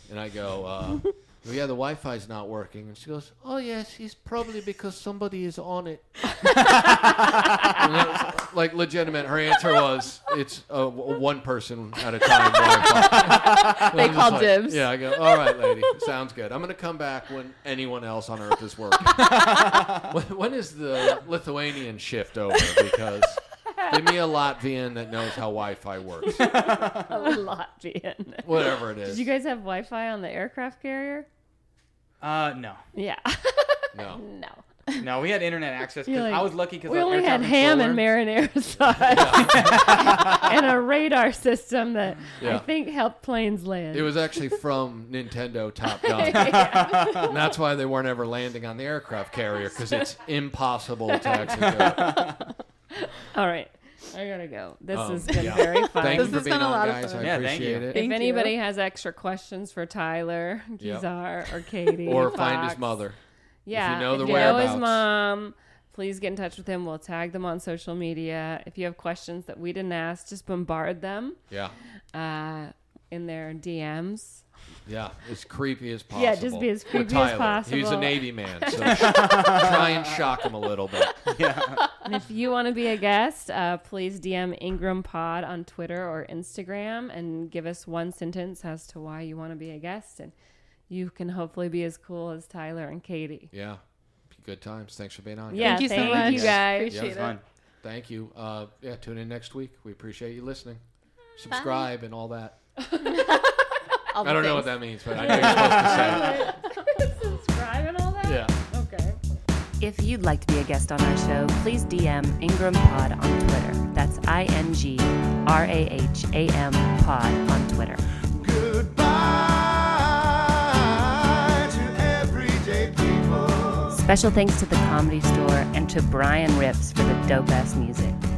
And I go, yeah, the Wi-Fi's not working. And she goes, oh, yes, it's probably because somebody is on it. And that was, like, legitimate. Her answer was, it's one person at a time Wi-Fi. They I'm just call dibs. Yeah, I go, all right, lady, sounds good. I'm going to come back when anyone else on Earth is working. when is the Lithuanian shift over? Because give me a Latvian that knows how Wi-Fi works. A Latvian. Whatever it is. Did you guys have Wi-Fi on the aircraft carrier? No. Yeah. No. No. No, we had internet access. 'Cause You're like, I was lucky because we only had ham and marinara sauce and a radar system that I Yeah. think helped planes land. It was actually from Nintendo Top Gun. And that's why they weren't ever landing on the aircraft carrier, because it's impossible to actually do it. All right. I gotta go. This Oh, has been yeah. very fun. Thank This you for has being been a on, lot of guys. fun. I Yeah, thank appreciate you. it. If Thank anybody you. has extra questions for Tyler, Yep. Gizar, or Katie, Or find his Fox, mother. Yeah, you know the his whereabouts. mom, please get in touch with him. We'll tag them on social media. If you have questions that we didn't ask, just bombard them Yeah. in their DMs. Yeah. As creepy as possible. Yeah, just be as For creepy as Tyler. He's a possible. Navy man, so try and shock him a little bit. And if you want to be a guest, please DM Ingram Pod on Twitter or Instagram and give us one sentence as to why you want to be a guest. And you can hopefully be as cool as Tyler and Katie. Yeah. Good times. Thanks for being on. Yeah, Thank you so thank much. you guys. Appreciate Yeah, it was it. fun. Thank you. Yeah, tune in next week. We appreciate you listening. Subscribe and all that. All the I don't know what things. that means, but I know you're supposed to say it. Subscribe and all that? Yeah. Okay. If you'd like to be a guest on our show, please DM Ingram Pod on Twitter. That's INGRAHAM Pod on Twitter. Goodbye to everyday people. Special thanks to the Comedy Store and to Brian Rips for the dope-ass music.